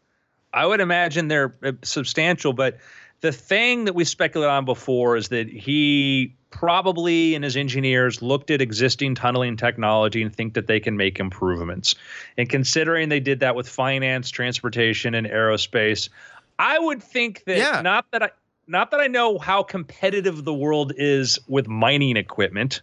I would imagine they're uh, substantial, but the thing that we speculated on before is that he probably and his engineers looked at existing tunneling technology and think that they can make improvements. And considering they did that with finance, transportation, and aerospace, I would think that
Yeah.
not that I not that I know how competitive the world is with mining equipment.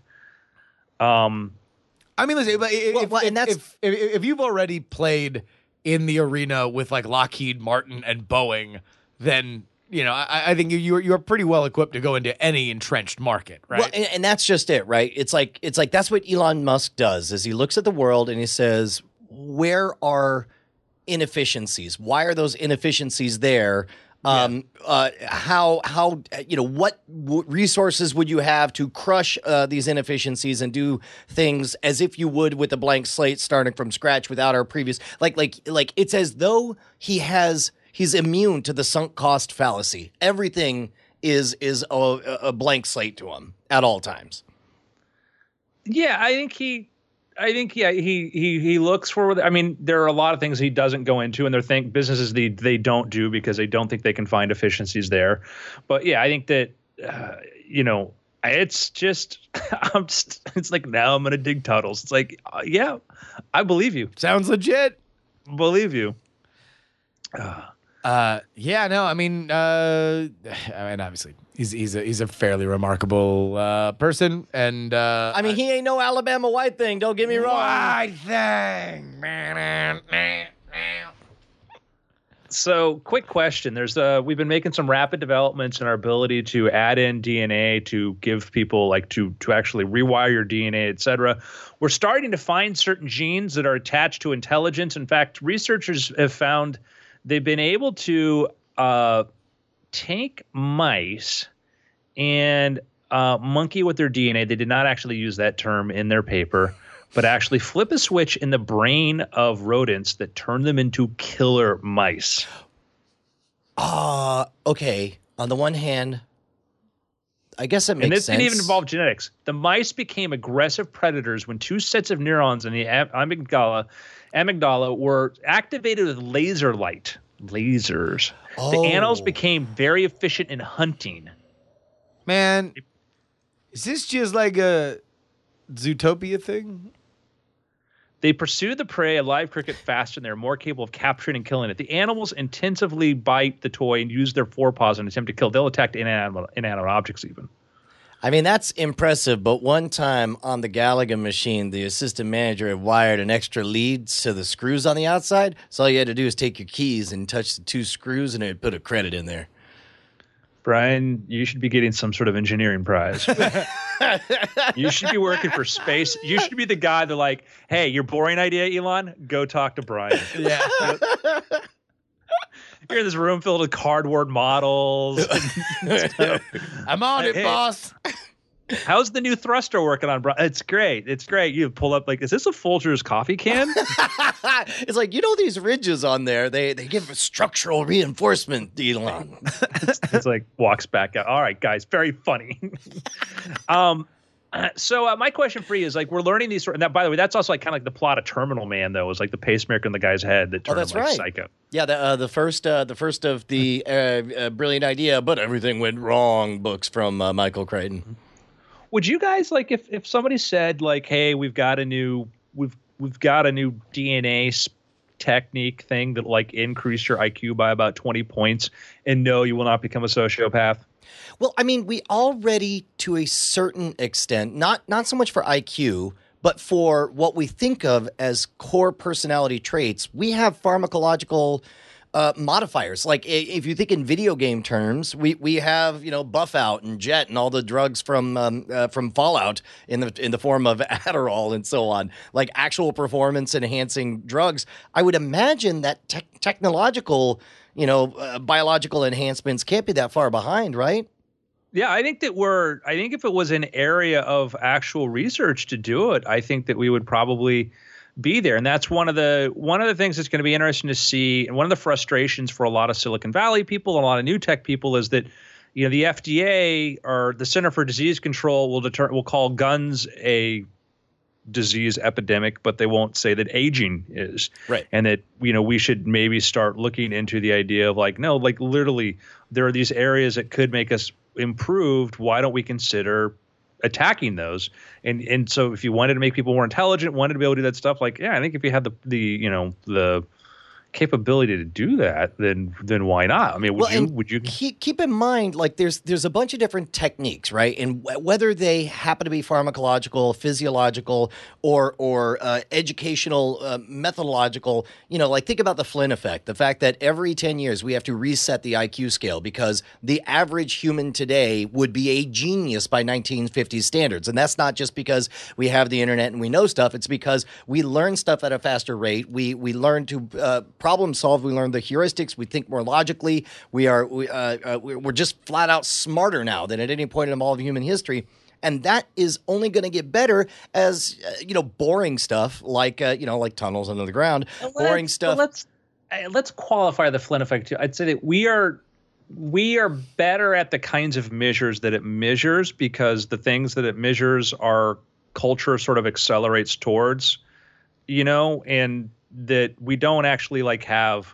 Um,
I mean, listen, but if,
Well, well,
if,
and that's-
if, if if you've already played in the arena with like Lockheed Martin and Boeing, then you know I, I think you you're you're pretty well equipped to go into any entrenched market, right?
Well, and, and that's just it, right? It's like it's like that's what Elon Musk does is he looks at the world and he says, where are inefficiencies? Why are those inefficiencies there? Um, uh, how how uh, you know what w- resources would you have to crush uh, these inefficiencies and do things as if you would with a blank slate, starting from scratch without our previous like like like it's as though he has he's immune to the sunk cost fallacy. Everything is is a, a blank slate to him at all times.
Yeah, I think he, I think yeah, he he he looks for. I mean, there are a lot of things he doesn't go into, and there think businesses they they don't do because they don't think they can find efficiencies there. But yeah, I think that uh, you know, it's just I'm just it's like now I'm gonna dig tunnels. It's like uh, yeah, I believe you,
Sounds legit.
believe you.
Uh, yeah, no, I mean, uh, I mean, obviously, he's he's a he's a fairly remarkable uh, person, and uh,
I mean, he ain't no Alabama white thing. Don't get me wrong.
white thing.
So, quick question. There's uh we've been making some rapid developments in our ability to add in D N A to give people like to to actually rewire your D N A, et cetera. We're starting to find certain genes that are attached to intelligence. In fact, researchers have found they've been able to uh, take mice and uh, monkey with their D N A. They did not actually use that term in their paper, but actually flip a switch in the brain of rodents that turn them into killer mice.
Uh, okay. On the one hand, I guess it makes
And this
sense.
didn't even involve genetics. The mice became aggressive predators when two sets of neurons in the am- amygdala, amygdala were activated with laser light. Lasers. The animals
Oh.
became very efficient in hunting.
Man, is this just like a Zootopia thing?
They pursue the prey, a live cricket, faster, and they're more capable of capturing and killing it. The animals intensively bite the toy and use their forepaws in an attempt to kill. They'll attack inanimate, inanimate objects even.
I mean, that's impressive, but one time on the Gallagher machine, the assistant manager had wired an extra lead to the screws on the outside, so all you had to do is take your keys and touch the two screws, and it would put a credit in there.
Brian, you should be getting some sort of engineering prize. You should be working for space. You should be the guy that like, hey, your boring idea, Elon, go talk to Brian.
Yeah.
You're in this room filled with cardboard models. And stuff.
I'm on it,
Hey.
boss.
How's the new thruster working on, Brian? It's great. It's great. You pull up like, is this a Folgers coffee can?
It's like, you know, these ridges on there, they, they give structural reinforcement, Elon.
it's, it's like walks back out. All right, guys, very funny. um, uh, so uh, my question for you is like, we're learning these sort and that, by the way, that's also like kind of like the plot of Terminal Man, though, is like the pacemaker in the guy's head that
Oh,
turned
that's
him like
right.
psycho.
Yeah, the uh, the first uh, the first of the uh, uh, brilliant idea, but everything went wrong books from uh, Michael Crichton.
Would you guys like if if somebody said like, hey, we've got a new we've we've got a new D N A s- technique thing that like increase your I Q by about twenty points, and no, you will not become a sociopath?
Well, I mean, we already, to a certain extent, not not so much for I Q, but for what we think of as core personality traits, we have pharmacological uh, modifiers. Like i- if you think in video game terms, we, we have, you know, Buff Out and Jet and all the drugs from um, uh, from Fallout in the in the form of Adderall and so on, like actual performance enhancing drugs. I would imagine that tech technological, you know, uh, biological enhancements can't be that far behind, right?
Yeah, I think that we're I think if it was an area of actual research to do it, I think that we would probably be there. And that's one of the one of the things that's going to be interesting to see. And one of the frustrations for a lot of Silicon Valley people and a lot of new tech people is that, you know, the F D A or the Center for Disease Control will deter will call guns a disease epidemic, but they won't say that aging is.
Right.
And that, you know, we should maybe start looking into the idea of like, no, like literally there are these areas that could make us improved. Why don't we consider attacking those? And and so if you wanted to make people more intelligent, wanted to be able to do that stuff, like, yeah, I think if you had the the, you know, the capability to do that, then then why not? I mean, would
Well,
you
and
would you
keep keep in mind, like there's there's a bunch of different techniques, right? And w- whether they happen to be pharmacological, physiological, or or uh, educational, uh, methodological, you know, like think about the Flynn effect, the fact that every ten years we have to reset the I Q scale because the average human today would be a genius by nineteen fifties standards, and that's not just because we have the internet and we know stuff. It's because we learn stuff at a faster rate. We we learn to uh, problem solve. We learn the heuristics. We think more logically. We are we, uh, uh, we're we're just flat out smarter now than at any point in all of human history. And that is only going to get better as uh, you know, boring stuff like uh, you know, like tunnels under the ground, boring
Let's-
stuff.
Let's uh, let's qualify the Flynn effect too. I'd say that we are we are better at the kinds of measures that it measures because the things that it measures our culture sort of accelerates towards, you know, and that we don't actually like have,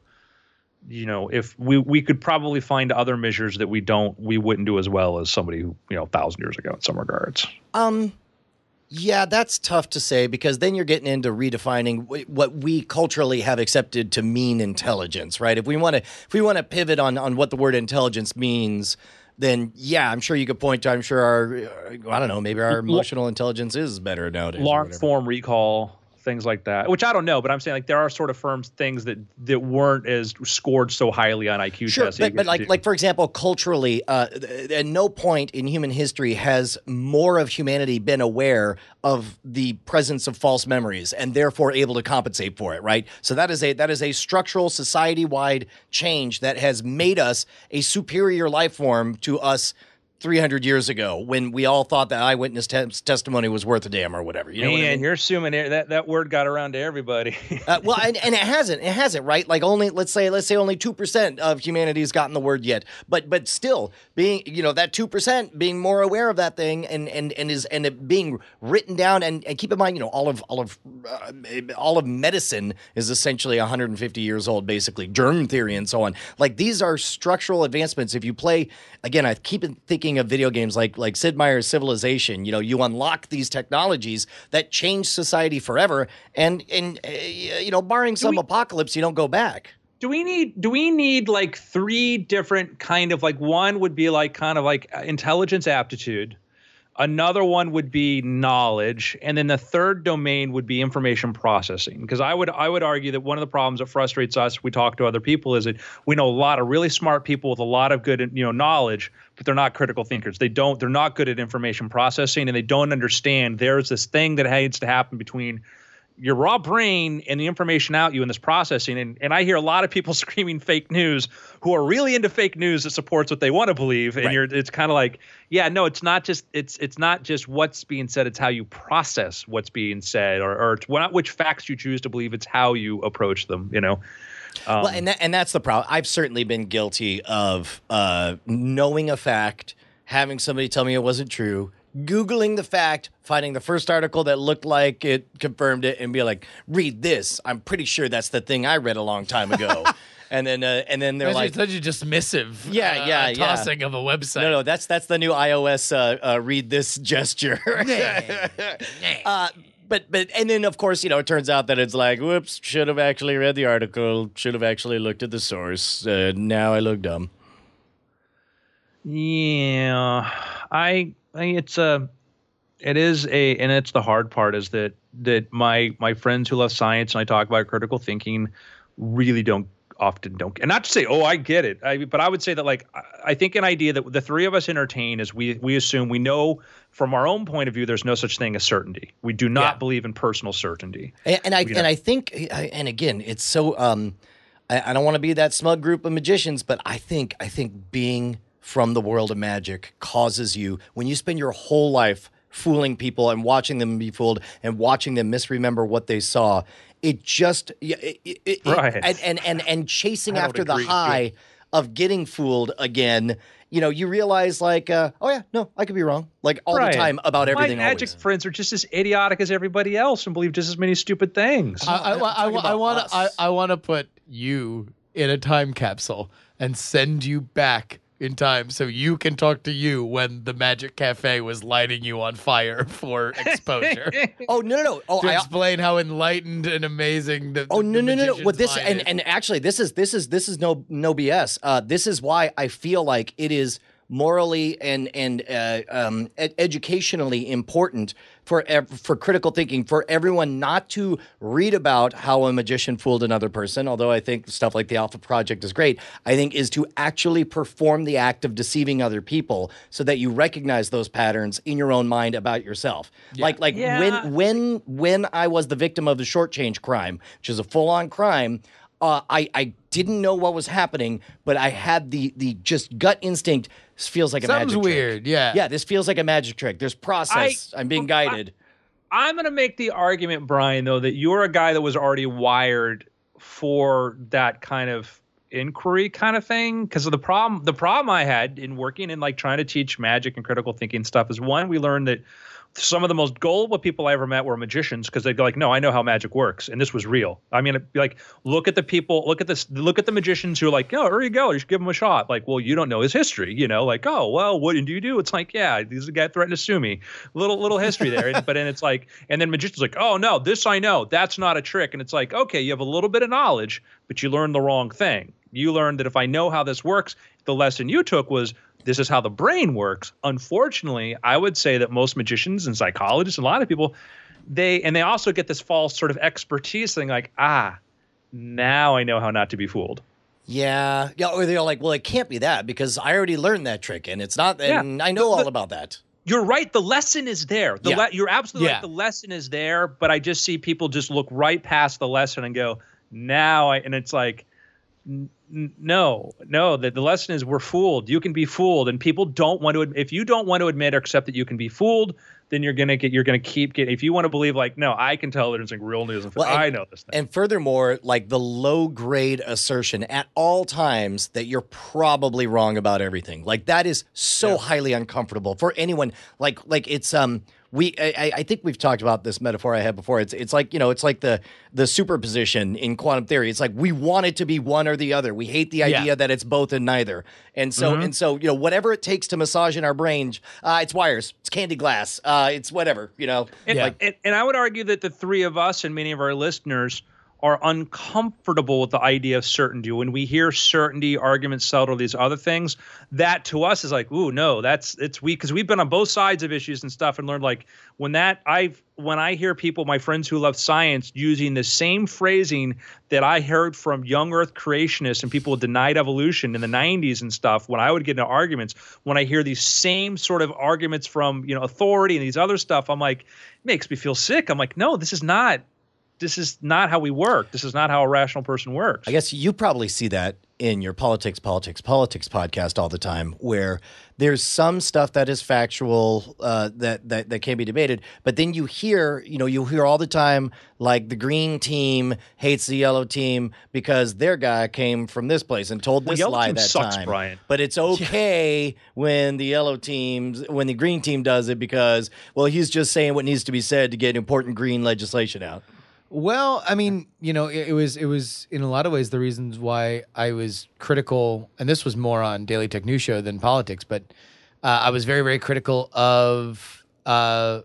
you know, if we we could probably find other measures that we don't we wouldn't do as well as somebody who, you know, a thousand years ago in some regards.
Um, yeah, that's tough to say because then you're getting into redefining w- what we culturally have accepted to mean intelligence, right? If we want to, if we want to pivot on on what the word intelligence means, then yeah, I'm sure you could point to. I'm sure our, uh, I don't know, maybe our emotional intelligence is better nowadays. or
Long
whatever.
form recall, things like that, which I don't know, but I'm saying like there are sort of firms things that that weren't as scored so highly on I Q
Sure,
tests. that you
but, but
get
like
to do.
like for example, culturally, uh, th- at no point in human history has more of humanity been aware of the presence of false memories and therefore able to compensate for it. Right. So that is a that is a structural society wide change that has made us a superior life form to us three hundred years ago when we all thought that eyewitness te- testimony was worth a damn or whatever. You know what I
Man,
mean?
you're assuming it- that that word got around to everybody.
Uh, well, and, and it hasn't. It hasn't, right? Like only let's say let's say only two percent of humanity has gotten the word yet. But but still, being you know that two percent being more aware of that thing and and and is and it being written down and, and keep in mind, you know, all of all of uh, all of medicine is essentially one hundred fifty years old, basically germ theory and so on. Like these are structural advancements. If you play again, I keep thinking speaking of video games, like like Sid Meier's Civilization, you know, you unlock these technologies that change society forever, and and uh, you know, barring some
we-
apocalypse, you don't go back.
Do we need do we need like three different kind of like one would be like kind of like intelligence aptitude, another one would be knowledge, and then the third domain would be information processing. Because I would I would argue that one of the problems that frustrates us, we talk to other people, is that we know a lot of really smart people with a lot of good, you know, knowledge, but they're not critical thinkers. They don't they're not good at information processing, and they don't understand there's this thing that needs to happen between your raw brain and the information out you in this processing. And, and I hear a lot of people screaming fake news who are really into fake news that supports what they want to believe. And
Right.
you're, it's kind of like, yeah, no, it's not just, it's, it's not just what's being said. It's how you process what's being said, or, or it's not which facts you choose to believe. It's how you approach them, you know? Um,
Well, and that, and that's the problem. I've certainly been guilty of uh, knowing a fact, having somebody tell me it wasn't true, Googling the fact, finding the first article that looked like it confirmed it, and be like, "Read this. I'm pretty sure that's the thing I read a long time ago." and then, uh, and then they're
Such,
like,
such a dismissive,
Yeah,
uh,
yeah, yeah.
tossing of a website.
"No, no, that's that's the new iOS uh, uh, read this gesture." uh, but but and then of course, you know, it turns out that it's like, "Whoops, should have actually read the article. Should have actually looked at the source. Uh, now I look dumb."
Yeah, I, I it's a, it is a, and it's the hard part is that that my my friends who love science and I talk about critical thinking really don't often don't, and not to say, oh, I get it, I, but I would say that like I, I think an idea that the three of us entertain is we we assume we know from our own point of view there's no such thing as certainty. We do not
Yeah.
believe in personal certainty.
And, and I
You know.
and I think I- and again, it's so um, I, I don't want to be that smug group of magicians, but I think I think being from the world of magic causes you, when you spend your whole life fooling people and watching them be fooled and watching them misremember what they saw, it just yeah, it, it, it,
Right.
and, and and and chasing
I don't
after the
agree.
high of getting fooled again. You know, you realize like, uh, oh yeah, no, I could be wrong, like all
Right.
the time about everything.
My magic
always.
friends are just as idiotic as everybody else and believe just as many stupid things.
I, I,
I'm
I,
talking
I,
about
want to. I,
us.
I want to put you in a time capsule and send you back in time so you can talk to you when the Magic Cafe was lighting you on fire for exposure.
Oh no, no, no. Oh,
to
I,
explain how enlightened and amazing the
Oh
the
no no no no!
magician's
Well, this
mind
and,
is.
and actually, this is this is this is no no B S. Uh, this is why I feel like it is morally and and uh, um, ed- educationally important for ev- for critical thinking for everyone not to read about how a magician fooled another person. Although I think stuff like the Alpha Project is great, I think is to actually perform the act of deceiving other people so that you recognize those patterns in your own mind about yourself. Like like
Yeah.
when when when I was the victim of the shortchange crime, which is a full on crime. Uh, I, I didn't know what was happening, but I had the the just gut instinct. This feels like a
Something's
magic
weird,
trick.
yeah.
Yeah, this feels like a magic trick. There's process. I, am being guided.
I'm going to make the argument, Brian, though, that you're a guy that was already wired for that kind of inquiry kind of thing. Because of the problem, the problem I had in working and like trying to teach magic and critical thinking stuff is, one, we learned that some of the most gullible people I ever met were magicians because they'd be like, no, I know how magic works. And this was real. I mean, it'd be like, look at the people, look at this, look at the magicians who are like, oh, there you go. You should give him a shot. Like, well, you don't know his history, you know, like, oh, well, what do you do? It's like, yeah, this guy threatened to sue me. Little, little history there. But then it's like, and then magicians like, oh, no, this I know. That's not a trick. And it's like, okay, you have a little bit of knowledge, but you learned the wrong thing. You learned that if I know how this works, the lesson you took was, this is how the brain works. Unfortunately, I would say that most magicians and psychologists and a lot of people, they and they also get this false sort of expertise thing like, ah, now I know how not to be fooled.
Yeah, yeah. Or they're like, well, it can't be that because I already learned that trick, and it's not. And
Yeah.
I know
The-
all
the-
about that.
You're right. The lesson is there. The
Yeah.
le- you're absolutely
Yeah.
right. The lesson is there, but I just see people just look right past the lesson and go, now I, and it's like, n- n- no, no, the, the lesson is we're fooled. You can be fooled. And people don't want to, ad- if you don't want to admit or accept that you can be fooled, then you're going to get, you're going to keep getting, if you want to believe like, no, I can tell there's like real news. And
Well, and-
I know this thing.
And furthermore, like the low grade assertion at all times that you're probably wrong about everything. Like that is so
Yeah.
highly uncomfortable for anyone. Like like it's um we I, I think we've talked about this metaphor I had before. It's it's like, you know, it's like the the superposition in quantum theory. It's like we want it to be one or the other. We hate the idea
Yeah.
that it's both and neither. And so
Mm-hmm.
and so, you know, whatever it takes to massage in our brain, uh, it's wires, it's candy glass, uh, it's whatever, you know.
And,
Yeah.
like, and, and I would argue that the three of us and many of our listeners are uncomfortable with the idea of certainty. When we hear certainty, arguments settled, these other things, that to us is like, ooh, no, that's it's weak, because we've been on both sides of issues and stuff and learned, like, when that I've when I hear people, my friends who love science, using the same phrasing that I heard from young Earth creationists and people who denied evolution in the nineties and stuff, when I would get into arguments, when I hear these same sort of arguments from, you know, authority and these other stuff, I'm like, it makes me feel sick. I'm like, no, this is not. This is not how we work. This is not how a rational person works.
I guess you probably see that in your politics, politics, politics podcast all the time, where there's some stuff that is factual uh, that, that that can be debated, but then you hear, you know, you hear all the time like the green team hates the yellow team because their guy came from this place and told
Well,
this
yellow
lie
team
that
sucks,
time.
Brian.
But it's okay when the yellow teams, when the green team does it because, well, he's just saying what needs to be said to get important green legislation out.
Well, I mean, you know, it, it was it was in a lot of ways the reasons why I was critical, and this was more on Daily Tech News Show than politics, but uh, I was very very critical of uh,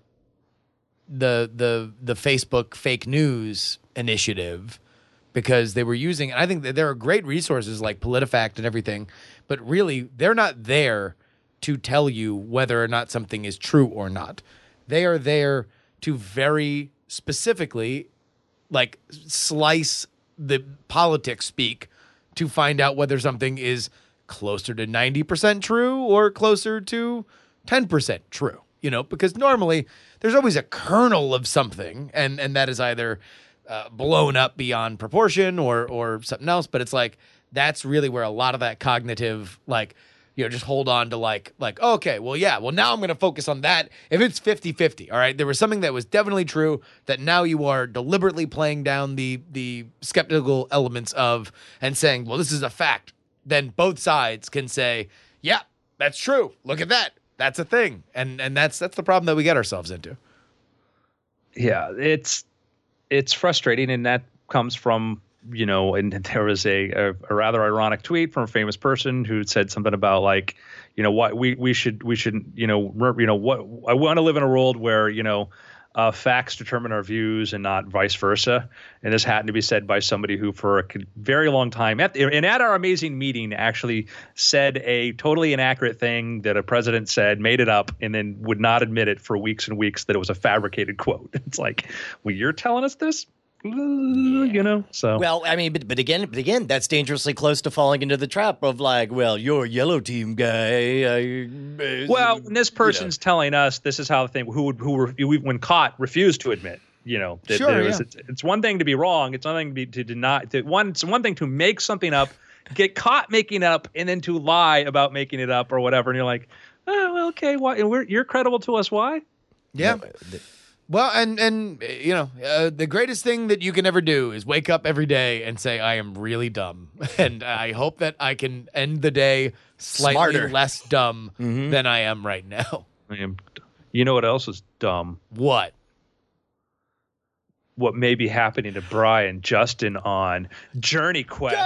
the the the Facebook fake news initiative, because they were using, and I think that there are great resources like PolitiFact and everything, but really they're not there to tell you whether or not something is true or not. They are there to very specifically like slice the politics speak to find out whether something is closer to ninety percent true or closer to ten percent true, you know, because normally there's always a kernel of something, and, and that is either uh, blown up beyond proportion or, or something else. But it's like, that's really where a lot of that cognitive, like, you know, just hold on to like, like, okay, well, yeah, well, now I'm going to focus on that. If it's fifty-fifty, all right, there was something that was definitely true that now you are deliberately playing down the the skeptical elements of and saying, well, this is a fact. Then both sides can say, yeah, that's true. Look at that. That's a thing. And and that's that's the problem that we get ourselves into.
Yeah, it's it's frustrating, and that comes from, you know, and there was a, a, a rather ironic tweet from a famous person who said something about, like, you know, what we we should we should you know re, you know what I want to live in a world where, you know, uh, facts determine our views and not vice versa. And this happened to be said by somebody who, for a very long time, at and at our amazing meeting, actually said a totally inaccurate thing that a president said, made it up, and then would not admit it for weeks and weeks that it was a fabricated quote. It's like, well, you're telling us this? You know, so
Well, I mean, but, but again, but again, that's dangerously close to falling into the trap of like, well, you're a yellow team guy. I,
well, and this person's telling us this is how the thing who would who were, who, when caught, refused to admit. You know, that
Sure,
there was,
yeah.
it's, it's one thing to be wrong. It's another thing to be to deny. To, one, it's one thing to make something up, get caught making it up, and then to lie about making it up or whatever. And you're like, oh, well, okay, why? And we're, you're credible to us. Why?
Yeah. Well, and and you know, uh, the greatest thing that you can ever do is wake up every day and say, I am really dumb. And I hope that I can end the day slightly
Smarter.
less dumb
Mhm.
than I am right now.
I am. You know what else is dumb?
What?
What may be happening to Brian Justin on Journey Quest?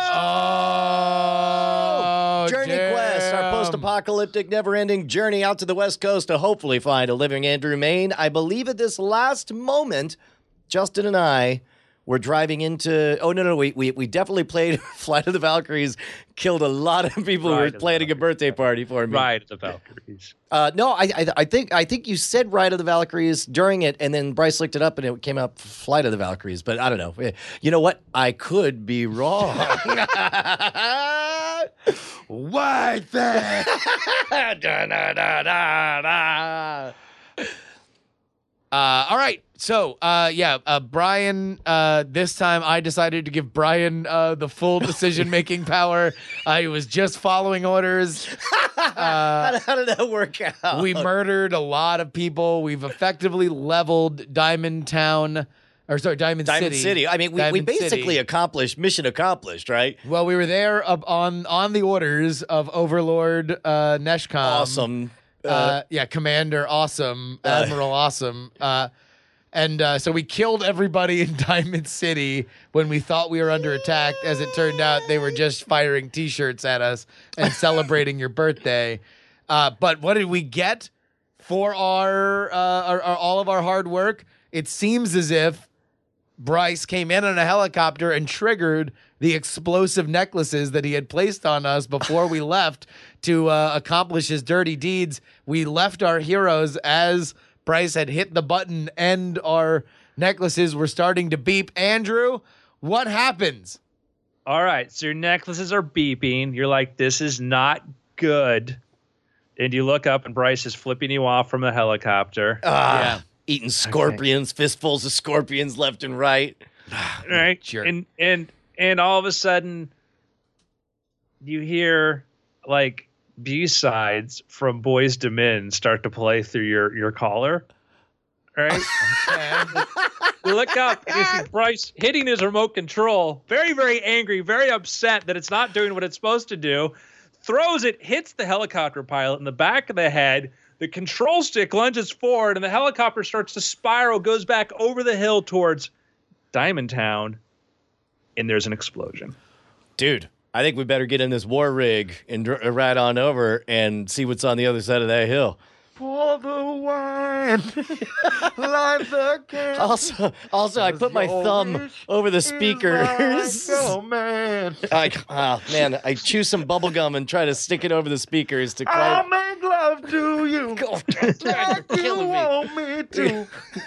Oh,
Journey Quest, our
damn.
post-apocalyptic, never-ending journey out to the West Coast to hopefully find a living Andrew Main. I believe at this last moment, Justin and I were driving into. Oh no, no, we we we definitely played Flight of the Valkyries. Killed a lot of people who
Ride
were
of the
planning a birthday party for me.
Ride of the Valkyries.
Uh, no, I, I I think I think you said Ride of the Valkyries during it, and then Bryce looked it up, and it came out Flight of the Valkyries. But I don't know. You know what? I could be wrong.
White thing.
Da, da, da, da, da.
Uh, all right. So, uh, yeah, uh, Brian, uh, this time I decided to give Brian uh, the full decision-making power. I was just following orders.
how, did, how did that work out?
We murdered a lot of people. We've effectively leveled Diamond Town, or sorry, Diamond,
Diamond
City.
City. I mean, we, we
Diamond
basically
City.
accomplished mission accomplished, right?
Well, we were there up on on the orders of Overlord uh, Neshcom.
Awesome.
Uh, yeah, Commander Awesome, Admiral Awesome. Uh, and uh, so we killed everybody in Diamond City when we thought we were under attack. As it turned out, they were just firing T-shirts at us and celebrating your birthday. Uh, but what did we get for our, uh, our, our all of our hard work? It seems as if Bryce came in on a helicopter and triggered the explosive necklaces that he had placed on us before we left to uh, accomplish his dirty deeds. We left our heroes as Bryce had hit the button and our necklaces were starting to beep. Andrew, what happens?
All right, so your necklaces are beeping. You're like, this is not good. And you look up and Bryce is flipping you off from the helicopter.
Ah,
Yeah.
Eating scorpions, fistfuls of scorpions left and right.
Right?
Jerk.
And and and all of a sudden you hear like B-sides from Boys to Men start to play through your, your collar. Right? You look up and you see Bryce hitting his remote control, very, very angry, very upset that it's not doing what it's supposed to do, throws it, hits the helicopter pilot in the back of the head. The control stick lunges forward, and the helicopter starts to spiral, goes back over the hill towards Diamond Town, and there's an explosion.
Dude, I think we better get in this war rig and dr- ride on over and see what's on the other side of that hill.
For the wine, light the candle.
Also, also, I put my thumb over the speakers.
Oh man!
I, oh man, I chew some bubble gum and try to stick it over the speakers to quiet.
I'll make love to you.
Oh,
Like
you're
you
killing me.
want me to.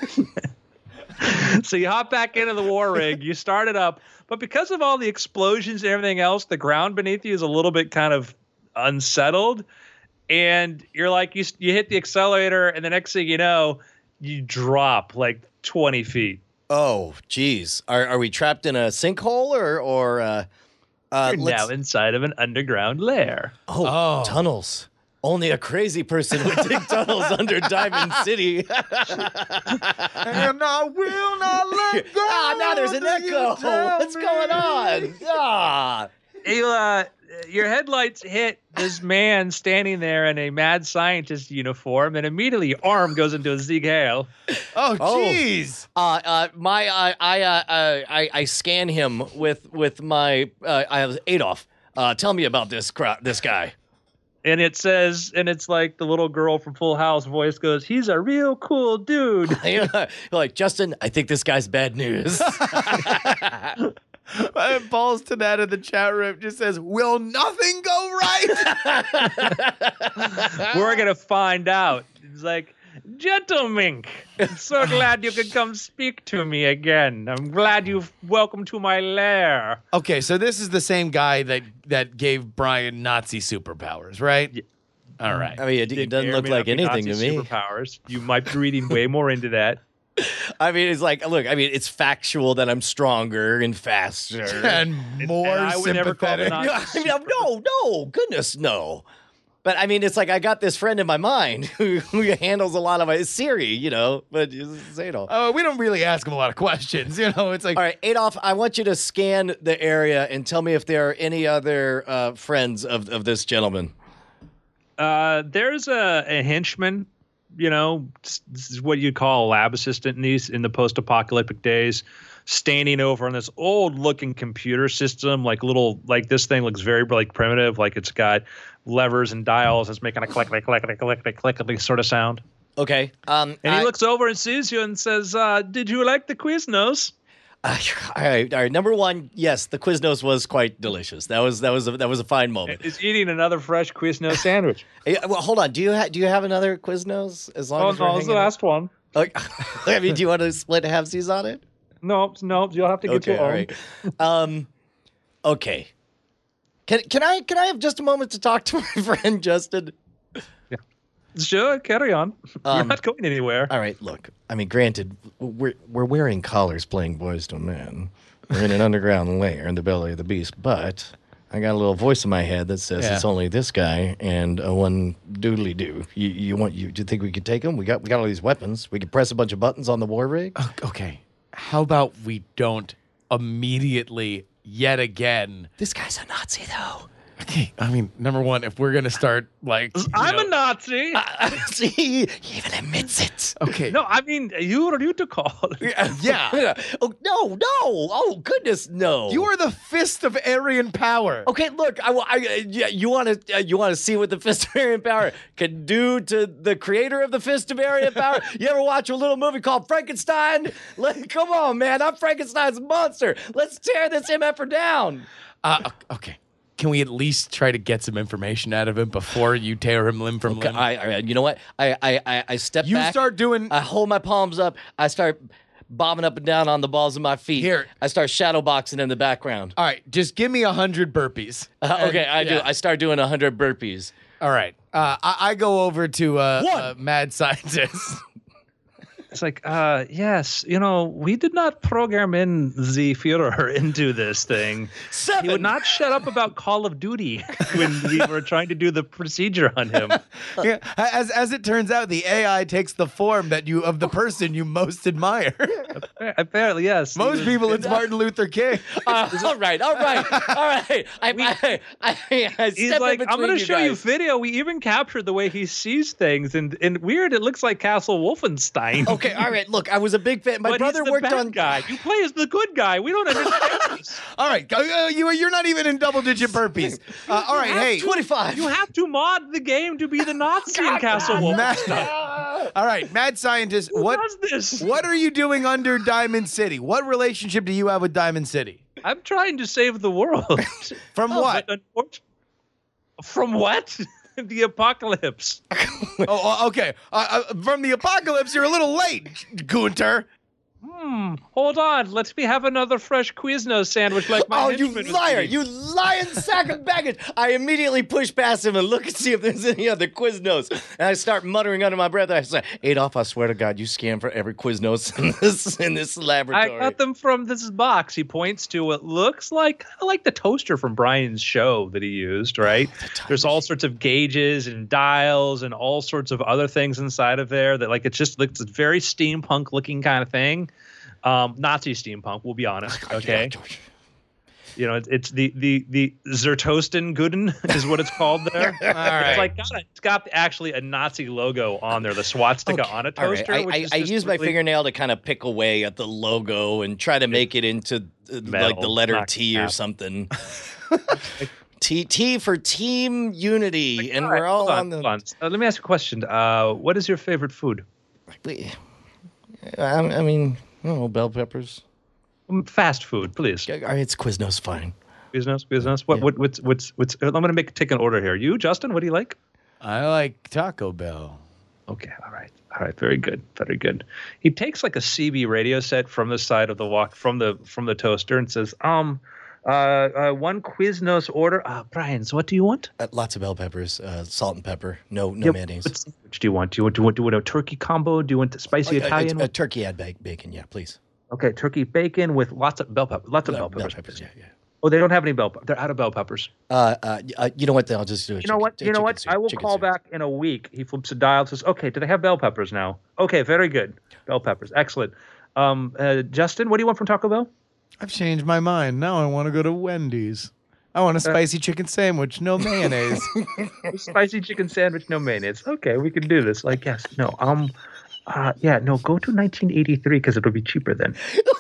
So you hop back into the war rig, you start it up, but because of all the explosions and everything else, the ground beneath you is a little bit kind of unsettled. And you're like, you you hit the accelerator, and the next thing you know, you drop like twenty feet.
Oh, geez. Are are we trapped in a sinkhole or or? Uh, uh,
You're
let's-
now inside of an underground lair.
oh,
Oh.
tunnels. Only a crazy person would dig tunnels under Diamond City.
And I will not let go.
Ah, now there's an
till you
echo.
tell
What's
me.
going on? Ah.
You, uh, your headlights hit this man standing there in a mad scientist uniform, and immediately your arm goes into a Zeke Hale.
Oh,
Oh.
jeez.
Uh, uh, my, uh, I, uh, uh, I, I scan him with with my, uh, I have Adolf. Uh, tell me about this crowd, this guy.
And it says, and it's like the little girl from Full House voice goes, he's a real cool dude.
You're like, Justin, I think this guy's bad news.
And Paul's to that in the chat room just says, "Will nothing go right?"
We're going to find out. It's like, Gentlemink, I'm so glad you could come speak to me again. I'm glad you've welcome to my lair.
Okay, so this is the same guy that that gave Brian Nazi superpowers, right?
Yeah.
All right.
I mean, it, it
They
doesn't
may or
look
may
like
not be
anything to
Nazi
me.
Superpowers. You might be reading way more into that.
I mean, it's like, look, I mean, it's factual that I'm stronger and faster.
And more
and I would never call the
sympathetic.
Nazi-
I mean, no, no, goodness, no. But I mean, it's like I got this friend in my mind who, who handles a lot of my Siri, you know. But it's Adolf.
Oh, we don't really ask him a lot of questions, you know. It's like,
All right, Adolf, I want you to scan the area and tell me if there are any other uh, friends of, of this gentleman.
Uh, there's a, a henchman, you know, s- this is what you'd call a lab assistant in these in the post-apocalyptic days, standing over on this old-looking computer system, like little, like this thing looks very like primitive, like it's got levers and dials. It's making a click, click, click, click, click, click, click, click sort of sound.
Okay. Um,
And
I-
he looks over and sees you and says, uh, "Did you like the Quiznos?"
Uh, all right, all right. Number one, yes, the Quiznos was quite delicious. That was that was a, that was a fine moment.
Is eating another fresh Quiznos sandwich.
Hey, well, hold on. Do you ha- do you have another Quiznos? As long
Oh
as we're
no, it's the
hanging out?
last one.
Okay. I mean, do you want to split halvesies on it?
Nope, nope. You'll have to get
Okay,
your
all
own.
right. Um, okay. Can can I can I have just a moment to talk to my friend Justin?
Sure, carry on. We're
Um,
not going anywhere.
All right, look. I mean, granted, we're we're wearing collars playing Boys to Men. We're in an underground lair in the belly of the beast, but I got a little voice in my head that says
Yeah.
it's only this guy and a one doodly doo. You you want you? Do you think we could take him? We got we got all these weapons. We could press a bunch of buttons on the war rig.
okay, how about we don't immediately, yet again,
This guy's a Nazi, though.
Okay, I mean, number one, if we're gonna start like,
I'm
know,
a Nazi.
Uh, see, he even admits it.
okay,
No, I mean you are you to call.
yeah,
Oh no, no! Oh goodness, no!
you are the fist of Aryan power.
Okay, look, I, I yeah, you want to uh, you want to see what the Fist of Aryan Power can do to the creator of the Fist of Aryan Power? You ever watch a little movie called Frankenstein? Let, come on, man, I'm Frankenstein's monster. Let's tear this M F R down.
Uh, okay, can we at least try to get some information out of him before you tear him limb from
Okay,
limb?
I, I, you know what? I, I, I, I step
you
back.
start doing.
I hold my palms up. I start bobbing up and down on the balls of my feet.
Here.
I start shadow boxing in the background.
all right, just give me a hundred burpees.
Uh,
And-
okay, I do.
yeah.
I start doing a hundred burpees.
All right, uh, I, I go over to uh,
One.
uh, Mad Scientist.
It's like, uh, yes, you know, we did not program in the Führer into this thing.
Seven.
He would not shut up about Call of Duty when we were trying to do the procedure on him.
Yeah, as as it turns out, the A I takes the form that you of the person you most admire.
Apparently, yes.
Most
He was-
people, it's Martin Luther King.
Uh, all right, all right, all right. I, I, I, I
He's
step
like,
in
I'm
between
going to show you
guys.
video. We even captured the way he sees things, and and weird. It looks like Castle Wolfenstein.
Okay, all right. Look, I was a big fan. My
but
brother
he's the
worked
bad
on.
guy. You play as the good guy. We don't understand this.
All right, go, uh, you you're not even in double digit burpees. Uh, all right, hey,
twenty-five.
You have to mod the game to be the Nazi in Castle Wolfenstein.
Mad, all right, Mad Scientist,
Who
what
does this?
what are you doing under Diamond City? What relationship do you have with Diamond City?
I'm trying to save the world.
From
Oh,
what?
but unfortunately- From what? The apocalypse.
Oh, oh, okay. Uh, uh, from the apocalypse, you're a little late, Gunter.
Hmm. Hold on. Let me have another fresh Quiznos sandwich like my
Oh, you
henchman was
liar!
eating.
You lying sack of baggage! I immediately push past him and look and see if there's any other Quiznos. And I start muttering under my breath. I say, Adolf, I swear to God, you scam for every Quiznos in this, in this
I
laboratory.
got them from this box. He points to what looks like kind of like the toaster from Brian's show that he used, right? There's all sorts of gauges and dials and all sorts of other things inside of there that like it just looks a very steampunk looking kind of thing. Um, Nazi steampunk, we'll be honest. Okay. You know, it's, it's the the the Zertosten Guden is what it's called there.
All right.
It's like got a, it's got actually a Nazi logo on there, the swastika on a
All right,
toaster.
I,
which
I,
is
I
just
use my
really-
fingernail to kind of pick away at the logo and try to make it into uh, like
Metal,
the letter
not
T or
cap.
something. T T for Team Unity, and
All right,
we're all
hold
on,
on,
the.
hold on. Uh, let me ask you a question. Uh, what is your favorite food?
We- I, I mean, I don't know, bell peppers.
Um, Fast food, please.
All right, it's Quiznos, fine.
Business, business. What, what, what's, what's, what's? I'm gonna make take an order here. You, Justin, what do you like?
I like Taco Bell.
Okay, all right, all right, very good, very good. He takes like a C B radio set from the side of the walk from the from the toaster and says, um, uh, uh one Quiznos order. Uh, Brian, so what do you want?
Uh, lots of bell peppers, uh, salt and pepper. No, no
Yep,
mayonnaise.
What sandwich do you want? Do you want, do you want, do you want a turkey combo? Do you want the spicy
Uh, uh,
Italian?
uh, turkey add ba- bacon, yeah, please.
Okay, turkey bacon with lots of bell pepper, lots of
Uh,
bell
bell
peppers.
peppers, yeah, yeah.
Oh, they don't have any bell. pe- They're out of bell peppers.
Uh, uh, uh, you know what? Then I'll just do it.
You know what? You know what? I will call back in a week. He flips a dial, says, "Okay, do they have bell peppers now?" Okay, very good. Bell peppers, excellent. Um, uh, Justin, what do you want from Taco Bell?
I've changed my mind. Now I want to go to Wendy's. I want a spicy chicken sandwich, no mayonnaise.
Spicy chicken sandwich, no mayonnaise. Okay, we can do this. Like, yes, no, um, uh, yeah, no, go to nineteen eighty-three because it'll be cheaper then.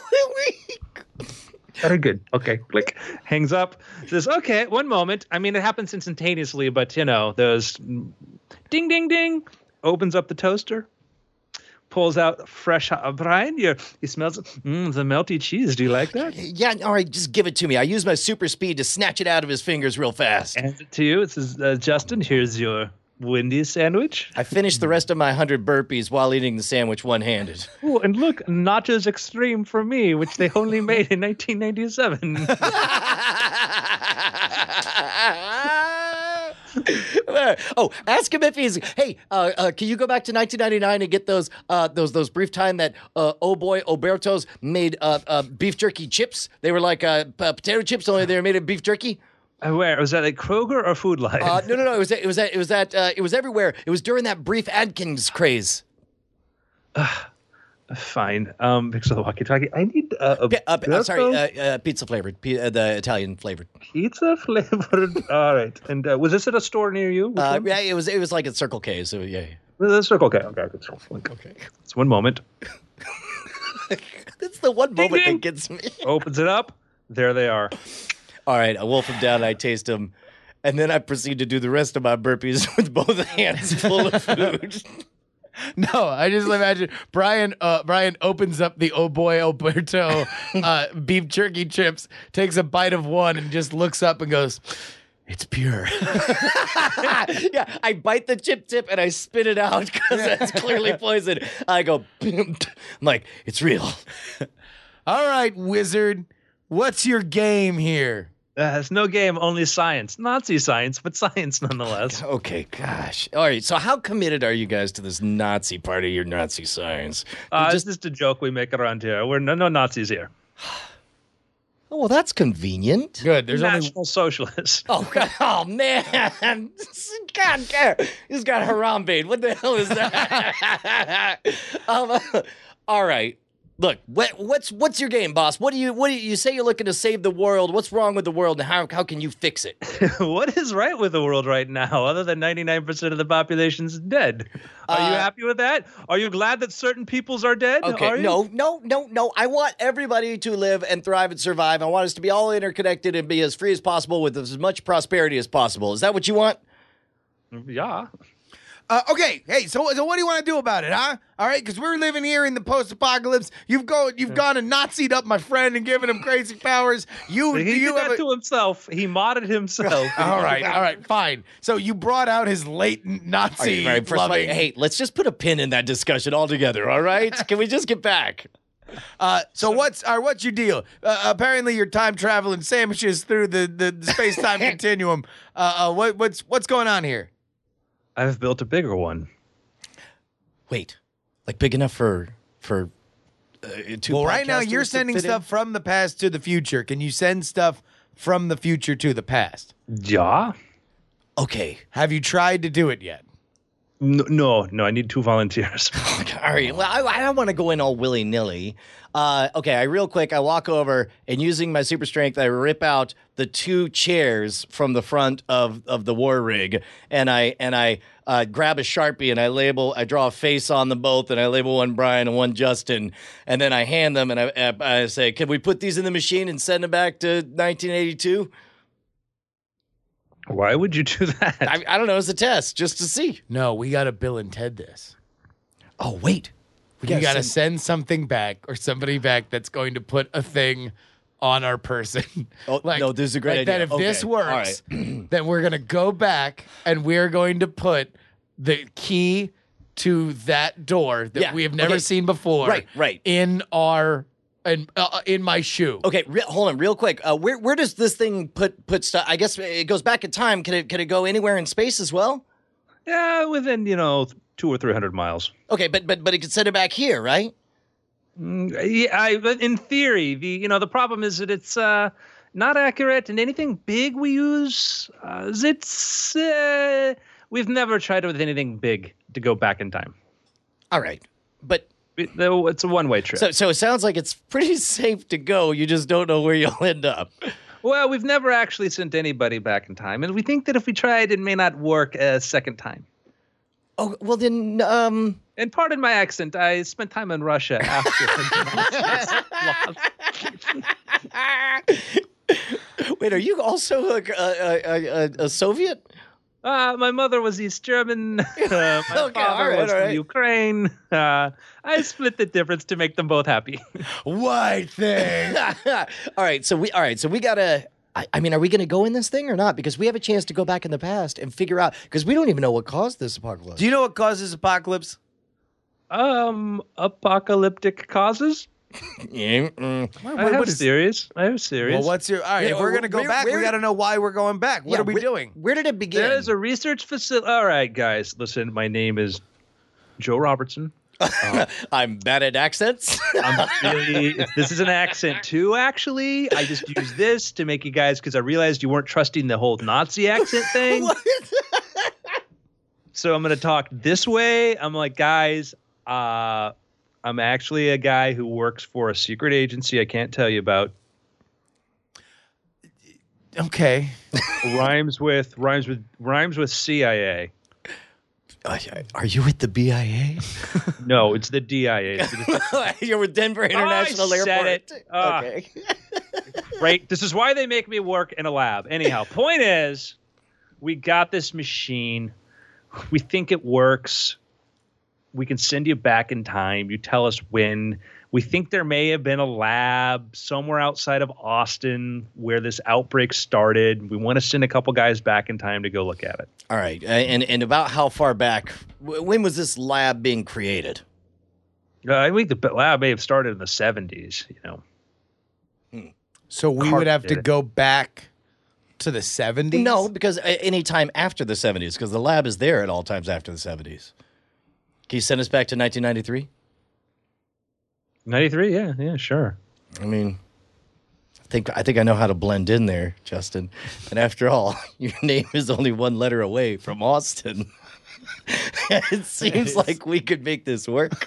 Very good. Okay, click. Hangs up. Says, okay, one moment. I mean, it happens instantaneously, but, you know, those ding, ding, ding. Opens up the toaster. Pulls out fresh, uh, Brian, you, he smells it. Mm, the melty cheese. Do you like that?
Yeah, all right, just give it to me. I use my super speed to snatch it out of his fingers real fast.
Hands it to you. It says, uh, Justin, here's your Wendy's sandwich.
I finished the rest of my hundred burpees while eating the sandwich one-handed.
Oh, and look, Nachos Extreme for me, which they only made in nineteen ninety-seven.
Oh, ask him if he's. Hey, uh, uh, can you go back to nineteen ninety-nine and get those uh, those those brief time that uh, oh boy Oberto's made uh, uh, beef jerky chips? They were like uh, p- potato chips, only they were made of beef jerky.
Uh, Where was that? Like Kroger or Food Lion?
Uh, no, no, no. It was it was that it was that uh, it was everywhere. It was during that brief Adkins craze.
Fine. Um, because of the walkie-talkie, I need uh, a
Pi- uh, pi- uh, sorry,
Alberto
uh, uh, pizza flavored, P- uh, the Italian flavored.
pizza flavored. All right. And uh, was this at a store near you? Which
Uh,
one?
yeah, it was it was like at Circle K. So yeah,
The Circle K. Okay. Okay. Okay. It's one moment.
that's the one
Ding,
moment
ding.
that gets me.
Opens it up. There they are.
All right, I wolf them down. I taste them, and then I proceed to do the rest of my burpees with both hands full of food.
No, I just imagine Brian. Uh, Brian opens up the Oh Boy Alberto uh, beef jerky chips, takes a bite of one, and just looks up and goes, "It's pure."
Yeah, I bite the chip tip and I spit it out because that's clearly poison. I go, I'm like, it's real.
All right, wizard, what's your game here?
Uh, it's no game, only science. Nazi science, but science nonetheless.
Okay, gosh. All right, so how committed are you guys to this Nazi part of your Nazi science?
Uh,
just,
it's just a joke we make around here. We're no, no Nazis here.
oh, well, that's convenient.
Good. There's only
National socialists.
Oh, God. Oh, man. God, God. He's got Harambe. What the hell is that? um, all right. Look, what, what's what's your game, boss? What do you what do you, you say you're looking to save the world? What's wrong with the world, and how how can you fix it?
What is right with the world right now, other than ninety-nine percent of the population's dead? Are you
Uh,
happy with that? Are you glad that certain peoples are dead?
Okay,
Are you?
no, no, no, no. I want everybody to live and thrive and survive. I want us to be all interconnected and be as free as possible with as much prosperity as possible. Is that what you want?
Yeah.
Uh, okay, hey, so so what do you want to do about it, huh? All right, because we're living here in the post-apocalypse. You've go, you've gone and Nazi'd up my friend and given him crazy powers. You,
He
do you
did
have
that
a-
to himself. He modded himself.
All right, all right, fine. So you brought out his latent Nazi
All right, first of all,
loving.
hey, let's just put a pin in that discussion altogether, all right? Can we just get back?
Uh, so what's uh, what's your deal? Uh, apparently, you're time traveling sandwiches through the, the space time continuum. Uh, uh, what, what's what's going on here?
I've built a bigger one.
Wait, like big enough for for uh, two
Well, right now
podcasters
you're
to
sending
fit in?
stuff from the past to the future. Can you send stuff from the future to the past?
Yeah.
Okay.
Have you tried to do it yet?
No, no, no. I need two volunteers.
All right. Well, I, I don't want to go in all willy nilly. Uh, okay. I real quick. I walk over and using my super strength, I rip out the two chairs from the front of, of the war rig, and I and I uh, grab a Sharpie and I label. I draw a face on them both, and I label one Brian and one Justin, and then I hand them and I, I, I say, "Can we put these in the machine and send them back to nineteen eighty-two?"
Why would you do that?
I, I don't know. It's a test just to see.
No, we got to Bill and Ted this.
Oh wait. We
You got to
send-
send something back or somebody back that's going to put a thing on our person.
Oh, no, this is a great
like that
idea.
if
Okay,
this
all
works,
right.
then we're going to go back and we're going to put the key to that door that
Yeah,
we have never
okay.
seen before
Right, right.
in our in, uh, in my shoe.
Okay, re- hold on, real quick. Uh, where where does this thing put put stuff? I guess it goes back in time. Can it can it go anywhere in space as well?
Yeah, within, you know, two or three hundred miles.
Okay, but but but it can send it back here, right?
Mm, Yeah, I, but in theory, the you know the problem is that it's uh, not accurate, and anything big we use, uh, it's uh, we've never tried with anything big to go back in time.
All right, but
It- though it's a one-way trip.
so so it sounds like it's pretty safe to go. You just don't know where you'll end up.
Well, we've never actually sent anybody back in time, and we think that if we tried, it may not work a second time.
Oh well, then um.
And pardon my accent, I spent time in Russia after.
Wait, are you also a a, a, a, a Soviet?
Uh, my mother was East German. Uh, my
Okay,
father
all right,
was
all
from
right.
Ukraine. Uh, I split the difference to make them both happy.
White thing.
all right, so we all right, so we gotta. I, I mean, are we gonna go in this thing or not? Because we have a chance to go back in the past and figure out. Because we don't even know what caused this apocalypse.
Do you know what causes apocalypse?
um, apocalyptic causes.
Yeah, mm.
I have theories. I have theories.
Well, what's your all right?
Yeah,
if we're
where-
gonna go
where-
back,
where-
we got to know why we're going back. What
Yeah,
are we
where-
doing?
Where did it begin?
There's a research facility. All right, guys, listen. My name is Joe Robertson.
I'm bad at accents.
I'm really. This is an accent too. Actually, I just used this to make you guys because I realized you weren't trusting the whole Nazi accent thing. So I'm gonna talk this way. I'm like, guys, uh, I'm actually a guy who works for a secret agency I can't tell you about.
Okay.
Rhymes with rhymes with rhymes with C I A.
Uh, are you with the B I A?
No, it's the D I A. It's the-
You're with Denver International
I said
Airport.
it. Ah.
Okay.
Right. This is why they make me work in a lab. Anyhow, point is, we got this machine. We think it works. We can send you back in time. You tell us when. We think there may have been a lab somewhere outside of Austin where this outbreak started. We want to send a couple guys back in time to go look at it.
All right. Uh, And and about how far back? w- When was this lab being created?
Uh, I think the lab may have started in the seventies, you know.
So we
Carp
would have
did
to
it.
go back to the seventies?
No, because uh, any time after the seventies, because the lab is there at all times after the seventies. Can you send us back to nineteen ninety-three?
ninety-three, yeah, yeah, sure.
I mean, I think I think I know how to blend in there, Justin. And after all, your name is only one letter away from Austin. It seems
is.
like we could make this work.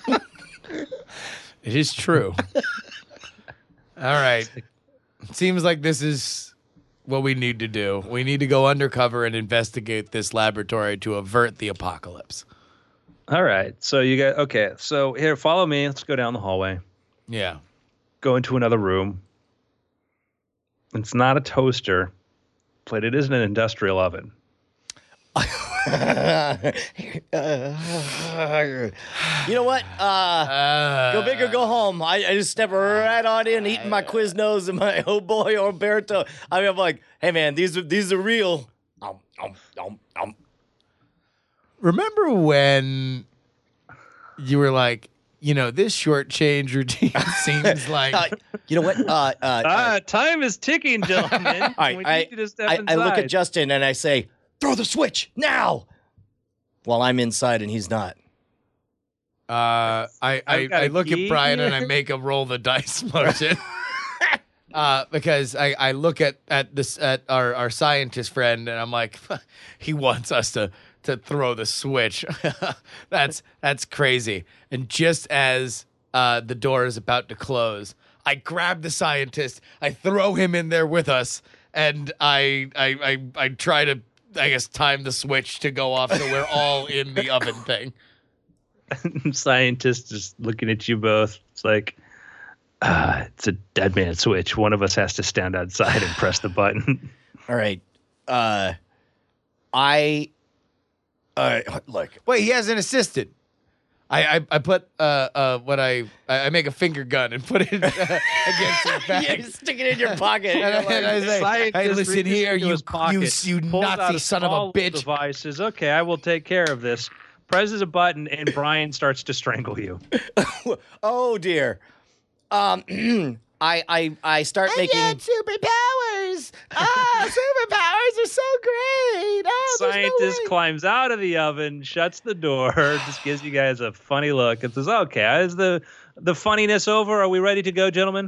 It is true. All right. Seems like this is what we need to do. We need to go undercover and investigate this laboratory to avert the apocalypse.
All right. So you got okay. So here, follow me. Let's go down the hallway.
Yeah.
Go into another room. It's not a toaster, but it is an industrial oven.
You know what? Uh,
Uh,
go big or go home. I, I just step right on in, eating my Quiznos and my oh boy Umberto. I mean, I'm like, hey man, these are these are real. Um, um, um, um.
Remember when you were like, you know, this short change routine seems like
Uh, you know what? Uh, uh, uh,
Ah, time is ticking, gentlemen.
all right,
we
I,
need you to step
I, I look
inside.
at Justin and I say, throw the switch now. While I'm inside and he's not.
Uh, I, I,
I've got
I
a
look
key
at Brian and I
here.
make a roll the dice motion. uh, because I, I look at, at this at our, our scientist friend and I'm like, he wants us to, to throw the switch. that's that's crazy. And just as uh, the door is about to close, I grab the scientist, I throw him in there with us, and I I I, I try to I guess time the switch to go off so we're all in the oven thing.
Scientist is looking at you both. It's like, ah, it's a dead man switch. One of us has to stand outside and press the button.
All right. Uh, I. Uh, look.
Wait, he has an assistant. I I, I put uh uh what I I make a finger gun and put it uh, against his back.
Yeah, you stick it in your pocket.
And I,
You're
and I
like,
say,
Scientist
hey, listen
reaches
here,
into
you
his pocket,
you, you
pulls out
Nazi
a
son of a
small
bitch.
device, says, okay, I will take care of this. Presses a button, and Brian starts to strangle you.
oh dear. Um, I I I start making.
superpowers. Ah, superpowers are so great. Oh,
Scientist climbs out of the oven, shuts the door, just gives you guys a funny look, and says, okay, is the the funniness over? Are we ready to go, gentlemen?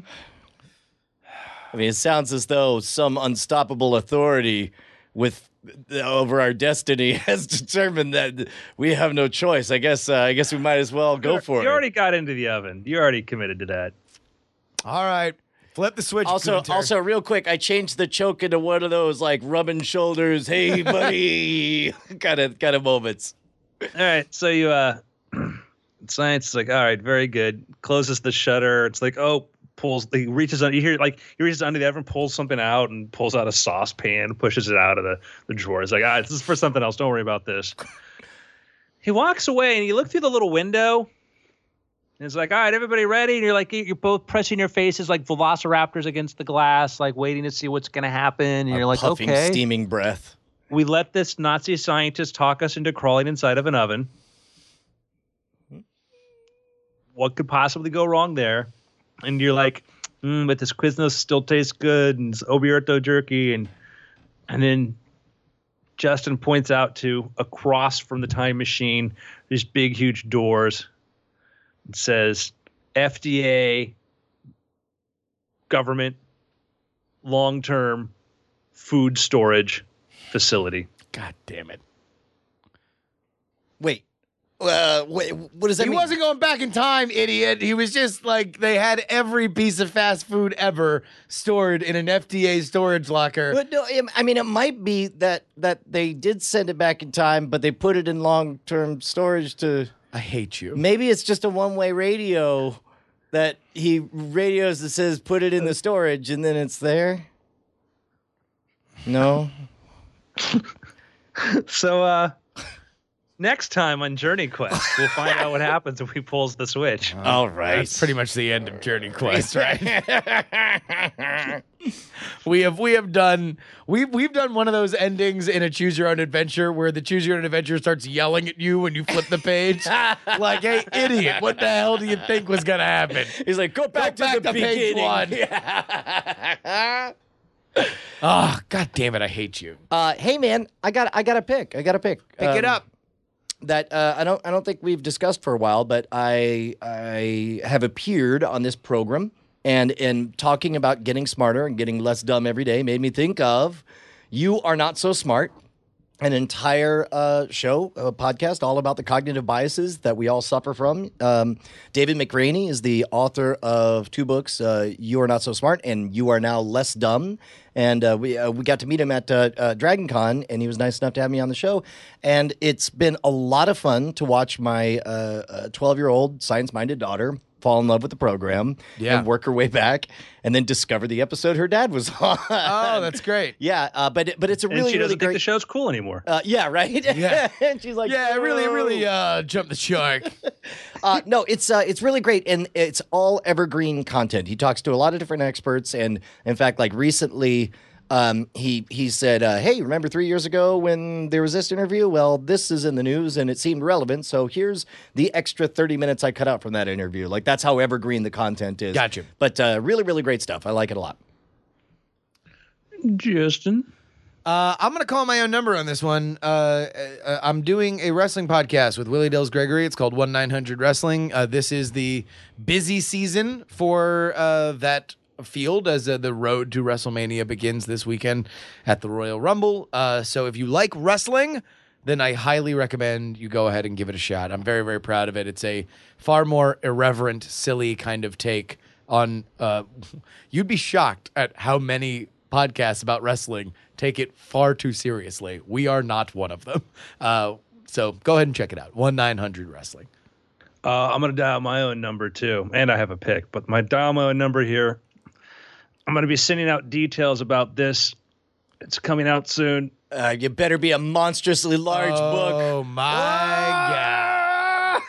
I mean, it sounds as though some unstoppable authority with over our destiny has determined that we have no choice. I guess. Uh, I guess we might as well go for
you
it.
already got into the oven. You already committed to that.
All right, flip the switch.
Also,
Gunter.
also, real quick, I changed the choke into one of those like rubbing shoulders, hey buddy, kind of kind of moments.
All right, so you uh, science is like, all right, very good. Closes the shutter. It's like, oh, pulls. He reaches on. You hear like he reaches under the oven, pulls something out, and pulls out a saucepan, pushes it out of the the drawer. It's like, ah, this is for something else. Don't worry about this. He walks away, and you look through the little window. And it's like, all right, everybody ready? And you're like, you're both pressing your faces like velociraptors against the glass, like waiting to see what's going to happen. And
A
you're like,
puffing,
okay.
steaming breath.
We let this Nazi scientist talk us into crawling inside of an oven. What could possibly go wrong there? And you're like, mm, but this Quiznos still tastes good, and it's Oberto jerky, and and then Justin points out to across from the time machine, these big, huge doors. It says F D A, government, long-term food storage facility.
God damn it.
Wait, Uh, wait, what does that
He
mean?
wasn't going back in time, idiot. He was just like they had every piece of fast food ever stored in an F D A storage locker.
But no, I mean, it might be that that they did send it back in time, but they put it in long-term storage to.
I hate you.
Maybe it's just a one-way radio that he radios that says put it in the storage, and then it's there. No.
So, uh, next time on Journey Quest, we'll find out what happens if he pulls the switch.
All right.
That's pretty much the end of Journey Quest, right? we have we have done we we've done one of those endings in a Choose Your Own Adventure where the Choose Your Own Adventure starts yelling at you when you flip the page, like, "Hey, idiot! What the hell do you think was gonna happen?"
He's like, "Go back,
Go
to
back
the
to page
beginning."
one. Oh, God damn it! I hate you.
uh, hey, man, I got I got a pick. I got a pick.
Pick it
Um,
up.
That uh, I don't I don't think we've discussed for a while, but I I have appeared on this program, and in talking about getting smarter and getting less dumb every day made me think of You Are Not So Smart, an entire uh, show, a podcast all about the cognitive biases that we all suffer from. Um, David McRaney is the author of two books, uh, You Are Not So Smart and You Are Now Less Dumb. And uh, we uh, we got to meet him at uh, uh, Dragon Con, and he was nice enough to have me on the show. And it's been a lot of fun to watch my twelve-year-old science-minded daughter fall in love with the program
Yeah.
and work her way back, and then discover the episode her dad was on.
Oh, that's great.
Yeah, uh, but it- but it's a
And
really
she doesn't
really
think the
great.
show's cool anymore.
Uh, yeah, right.
Yeah.
and she's like,
Yeah, I really,
"Whoa."
really uh, jumped the shark.
Uh, no, it's uh, it's really great, and it's all evergreen content. He talks to a lot of different experts, and in fact, like recently, um, he he said, uh, "Hey, remember three years ago when there was this interview? Well, this is in the news, and it seemed relevant. So here's the extra thirty minutes I cut out from that interview. Like that's how evergreen the content is.
Gotcha.
But uh, really, really great stuff. I like it a lot.
Justin.
Uh, I'm going to call my own number on this one. Uh, uh, I'm doing a wrestling podcast with Willie Dells Gregory. It's called one nine hundred Wrestling. Uh, this is the busy season for uh, that field as uh, the road to WrestleMania begins this weekend at the Royal Rumble. Uh, so if you like wrestling, then I highly recommend you go ahead and give it a shot. I'm very, very proud of it. It's a far more irreverent, silly kind of take on... Uh, you'd be shocked at how many podcasts about wrestling take it far too seriously. We are not one of them. Uh, so go ahead and check it out. one nine hundred Wrestling.
Uh, I'm going to dial my own number too, and I have a pick, but my dial my own number here. I'm going to be sending out details about this. It's coming out soon.
Uh, you better be a monstrously large book.
Oh, my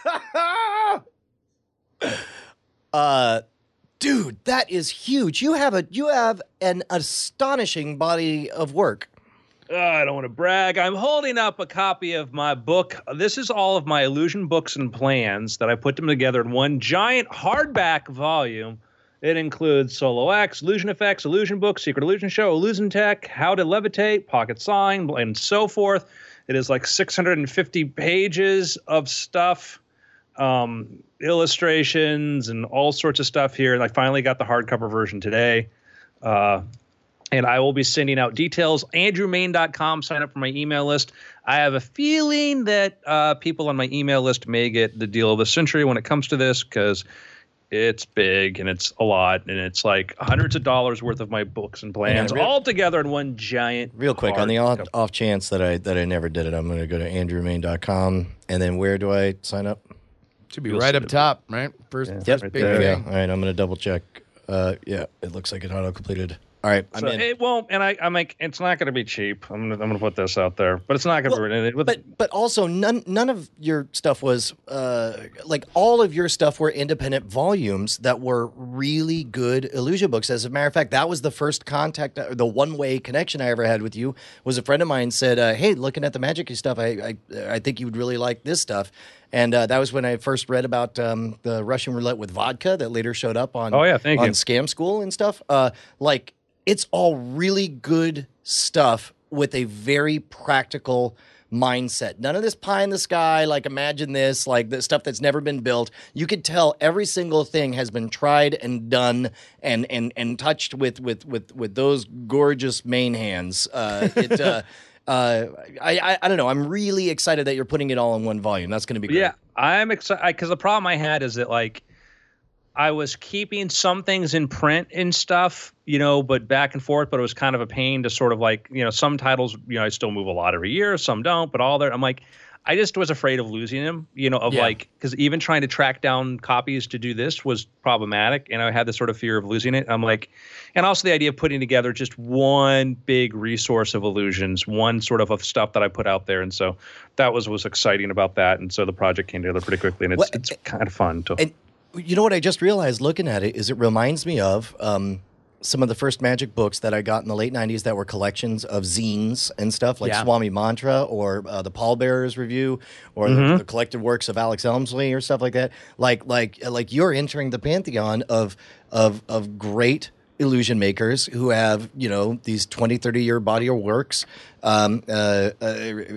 God.
Uh, dude, that is huge. You have a you have an astonishing body of work.
Uh, I don't want to brag. I'm holding up a copy of my book. This is all of my illusion books and plans that I put them together in one giant hardback volume. It includes Solo X, Illusion Effects, Illusion Book, Secret Illusion Show, Illusion Tech, How to Levitate, Pocket Sign, and so forth. It is like six hundred fifty pages of stuff, um, illustrations, and all sorts of stuff here. And I finally got the hardcover version today. Uh, and I will be sending out details. andrew main dot com. Sign up for my email list. I have a feeling that uh, people on my email list may get the deal of the century when it comes to this because it's big and it's a lot. And it's like hundreds of dollars worth of my books and plans
Yeah, real-
all together in one giant.
Real quick, on the off,
hard-
off chance that I that I never did it, I'm going to go to andrew main dot com, and then where do I sign up?
Should be
You'll
right
see
up
it.
top, right? First,
Yeah.
first
right
big
there.
Yeah.
thing.
All right, I'm going to double check. Uh, yeah, it looks like it auto completed. All right, I'm
So
in.
it won't, and I, I'm like, it's not going to be cheap. I'm gonna, I'm gonna put this out there, but it's not going to
Well,
be. With,
But but also none none of your stuff was uh, like all of your stuff were independent volumes that were really good illusion books. As a matter of fact, that was the first contact, or the one way connection I ever had with you. Was a friend of mine said, uh, "Hey, looking at the Magic-y stuff, I, I I think you would really like this stuff." And uh, that was when I first read about um, the Russian roulette with vodka that later showed up on
Oh, yeah, thank
on
you.
Scam School and stuff. Uh, like it's all really good stuff with a very practical mindset. None of this pie in the sky, like imagine this, like the stuff that's never been built. You could tell every single thing has been tried and done and and and touched with with with with those gorgeous main hands. Uh, it uh, uh, I, I I don't know. I'm really excited that you're putting it all in one volume. That's going to be great.
Yeah, I'm excited because the problem I had is that like I was keeping some things in print and stuff, you know, but back and forth. But it was kind of a pain to sort of like, you know, some titles, you know, I still move a lot every year, some don't, but all there. I'm like, I just was afraid of losing them, you know, of
Yeah.
like, because even trying to track down copies to do this was problematic. And I had this sort of fear of losing it. I'm like, and also the idea of putting together just one big resource of illusions, one sort of of stuff that I put out there. And so that was was exciting about that. And so the project came together pretty quickly, and it's,
Well,
it's kind of fun to.
And you know what I just realized looking at it is it reminds me of um, some of the first Magic books that I got in the late nineties that were collections of zines and stuff like
Yeah.
Swami Mantra or uh, the Pallbearers Review or
Mm-hmm.
the, the collected works of Alex Elmsley or stuff like that. Like like like you're entering the pantheon of of of great illusion makers who have, you know, these twenty, thirty year body of works. Um, uh, uh,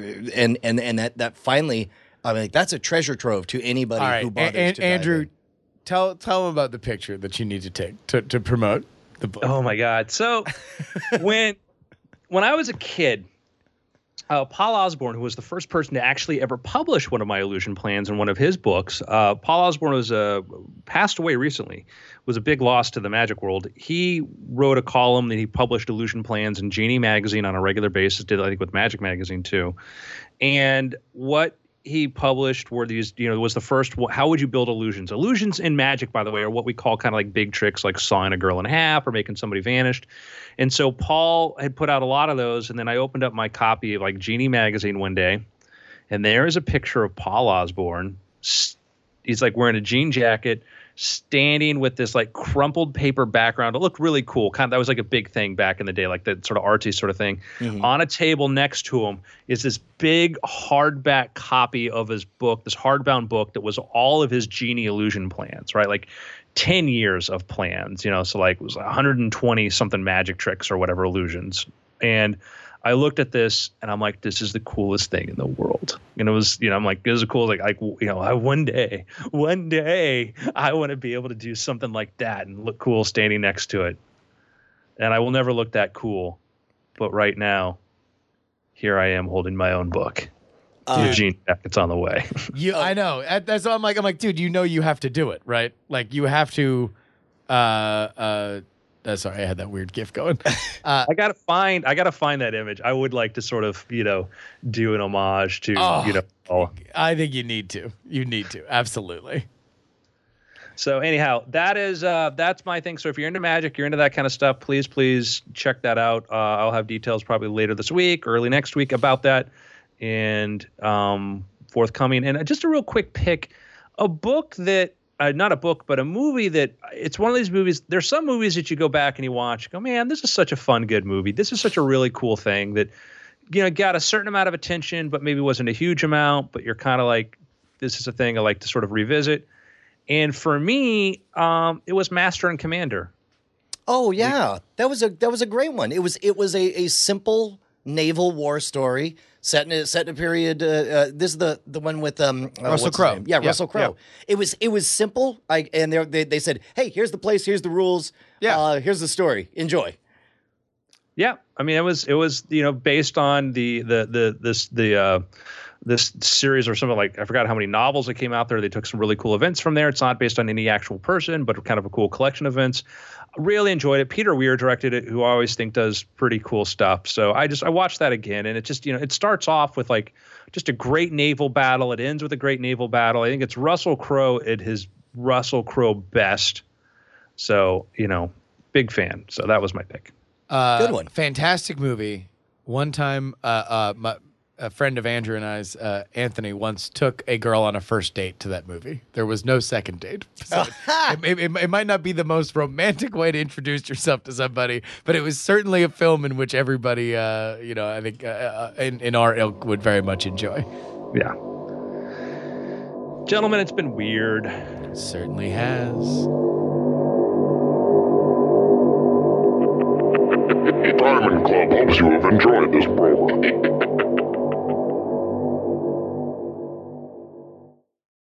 and and and that that finally, I mean, that's a treasure trove to anybody
All right,
who
A-
bothers
An-
to dive
Andrew,
in.
tell tell them about the picture that you need to take to, to promote the book.
Oh my God. So when when I was a kid, uh, Paul Osborne, who was the first person to actually ever publish one of my illusion plans in one of his books, uh, Paul Osborne was uh, passed away recently, was a big loss to the magic world. He wrote a column that he published illusion plans in Genie magazine on a regular basis, did I think with Magic magazine too. And what he published were these, you know, was the first, how would you build illusions? Illusions in Magic, by the way, are what we call kind of like big tricks, like sawing a girl in half or making somebody vanished. And so Paul had put out a lot of those. And then I opened up my copy of like Genie magazine one day, and there is a picture of Paul Osborne. He's like wearing a jean jacket, standing with this like crumpled paper background. It looked really cool. Kind of, that was like a big thing back in the day, like that sort of artsy sort of thing.
Mm-hmm.
On a table next to him is this big hardback copy of his book, this hardbound book that was all of his Genie illusion plans, right? Like ten years of plans, you know, so like it was one hundred twenty something magic tricks or whatever illusions. And I looked at this and I'm like, this is the coolest thing in the world. And it was, you know, I'm like, this is cool. Like, like, you know, I, one day, one day I want to be able to do something like that and look cool standing next to it. And I will never look that cool. But right now, here I am holding my own book. The Genie jacket's on the way.
You, I know. That- That's what I'm like. I'm like, dude, you know, you have to do it, right? Like, you have to. Uh, uh, uh sorry, I had that weird gif going. Uh,
I gotta find, I gotta find that image. I would like to sort of, you know, do an homage to,
Oh.
you know. All.
I think you need to. You need to. Absolutely.
So anyhow, that is uh, that's my thing. So if you're into magic, you're into that kind of stuff, please, please check that out. Uh, I'll have details probably later this week, or early next week about that, and um, forthcoming. And just a real quick pick, a book that, uh, not a book, but a movie that, it's one of these movies. There's some movies that you go back and you watch, go, man, this is such a fun, good movie. This is such a really cool thing that, you know, got a certain amount of attention, but maybe wasn't a huge amount. But you're kind of like, this is a thing I like to sort of revisit. And for me, um, it was Master and Commander.
Oh yeah, that was a that was a great one. It was it was a, a simple naval war story set in a, set in a period. Uh, uh, this is the the one with um uh,
Russell
what's his
Crowe.
name? Yeah,
Yeah,
Russell Crowe.
yeah.
It was it was simple. I and they they they said, hey, here's the place, here's the rules.
Yeah.
uh, here's the story. Enjoy.
Yeah, I mean, it was it was you know based on the the the this the uh, this series or something, like I forgot how many novels that came out there. They took some really cool events from there. It's not based on any actual person, but kind of a cool collection of events. Really enjoyed it. Peter Weir directed it, who I always think does pretty cool stuff. So I just I watched that again, and it just you know it starts off with like just a great naval battle. It ends with a great naval battle. I think it's Russell Crowe at his Russell Crowe best. So you know, big fan. So that was my pick.
Uh,
Good one.
Fantastic movie. One time, uh, uh, my, a friend of Andrew and I's, uh, Anthony, once took a girl on a first date to that movie. There was no second date. So it, it, it, it might not be the most romantic way to introduce yourself to somebody, but it was certainly a film in which everybody, uh, you know, I think uh, uh, in, in our ilk would very much enjoy.
Yeah. Gentlemen, it's been weird.
It certainly has.
Diamond Club hopes you have enjoyed this program.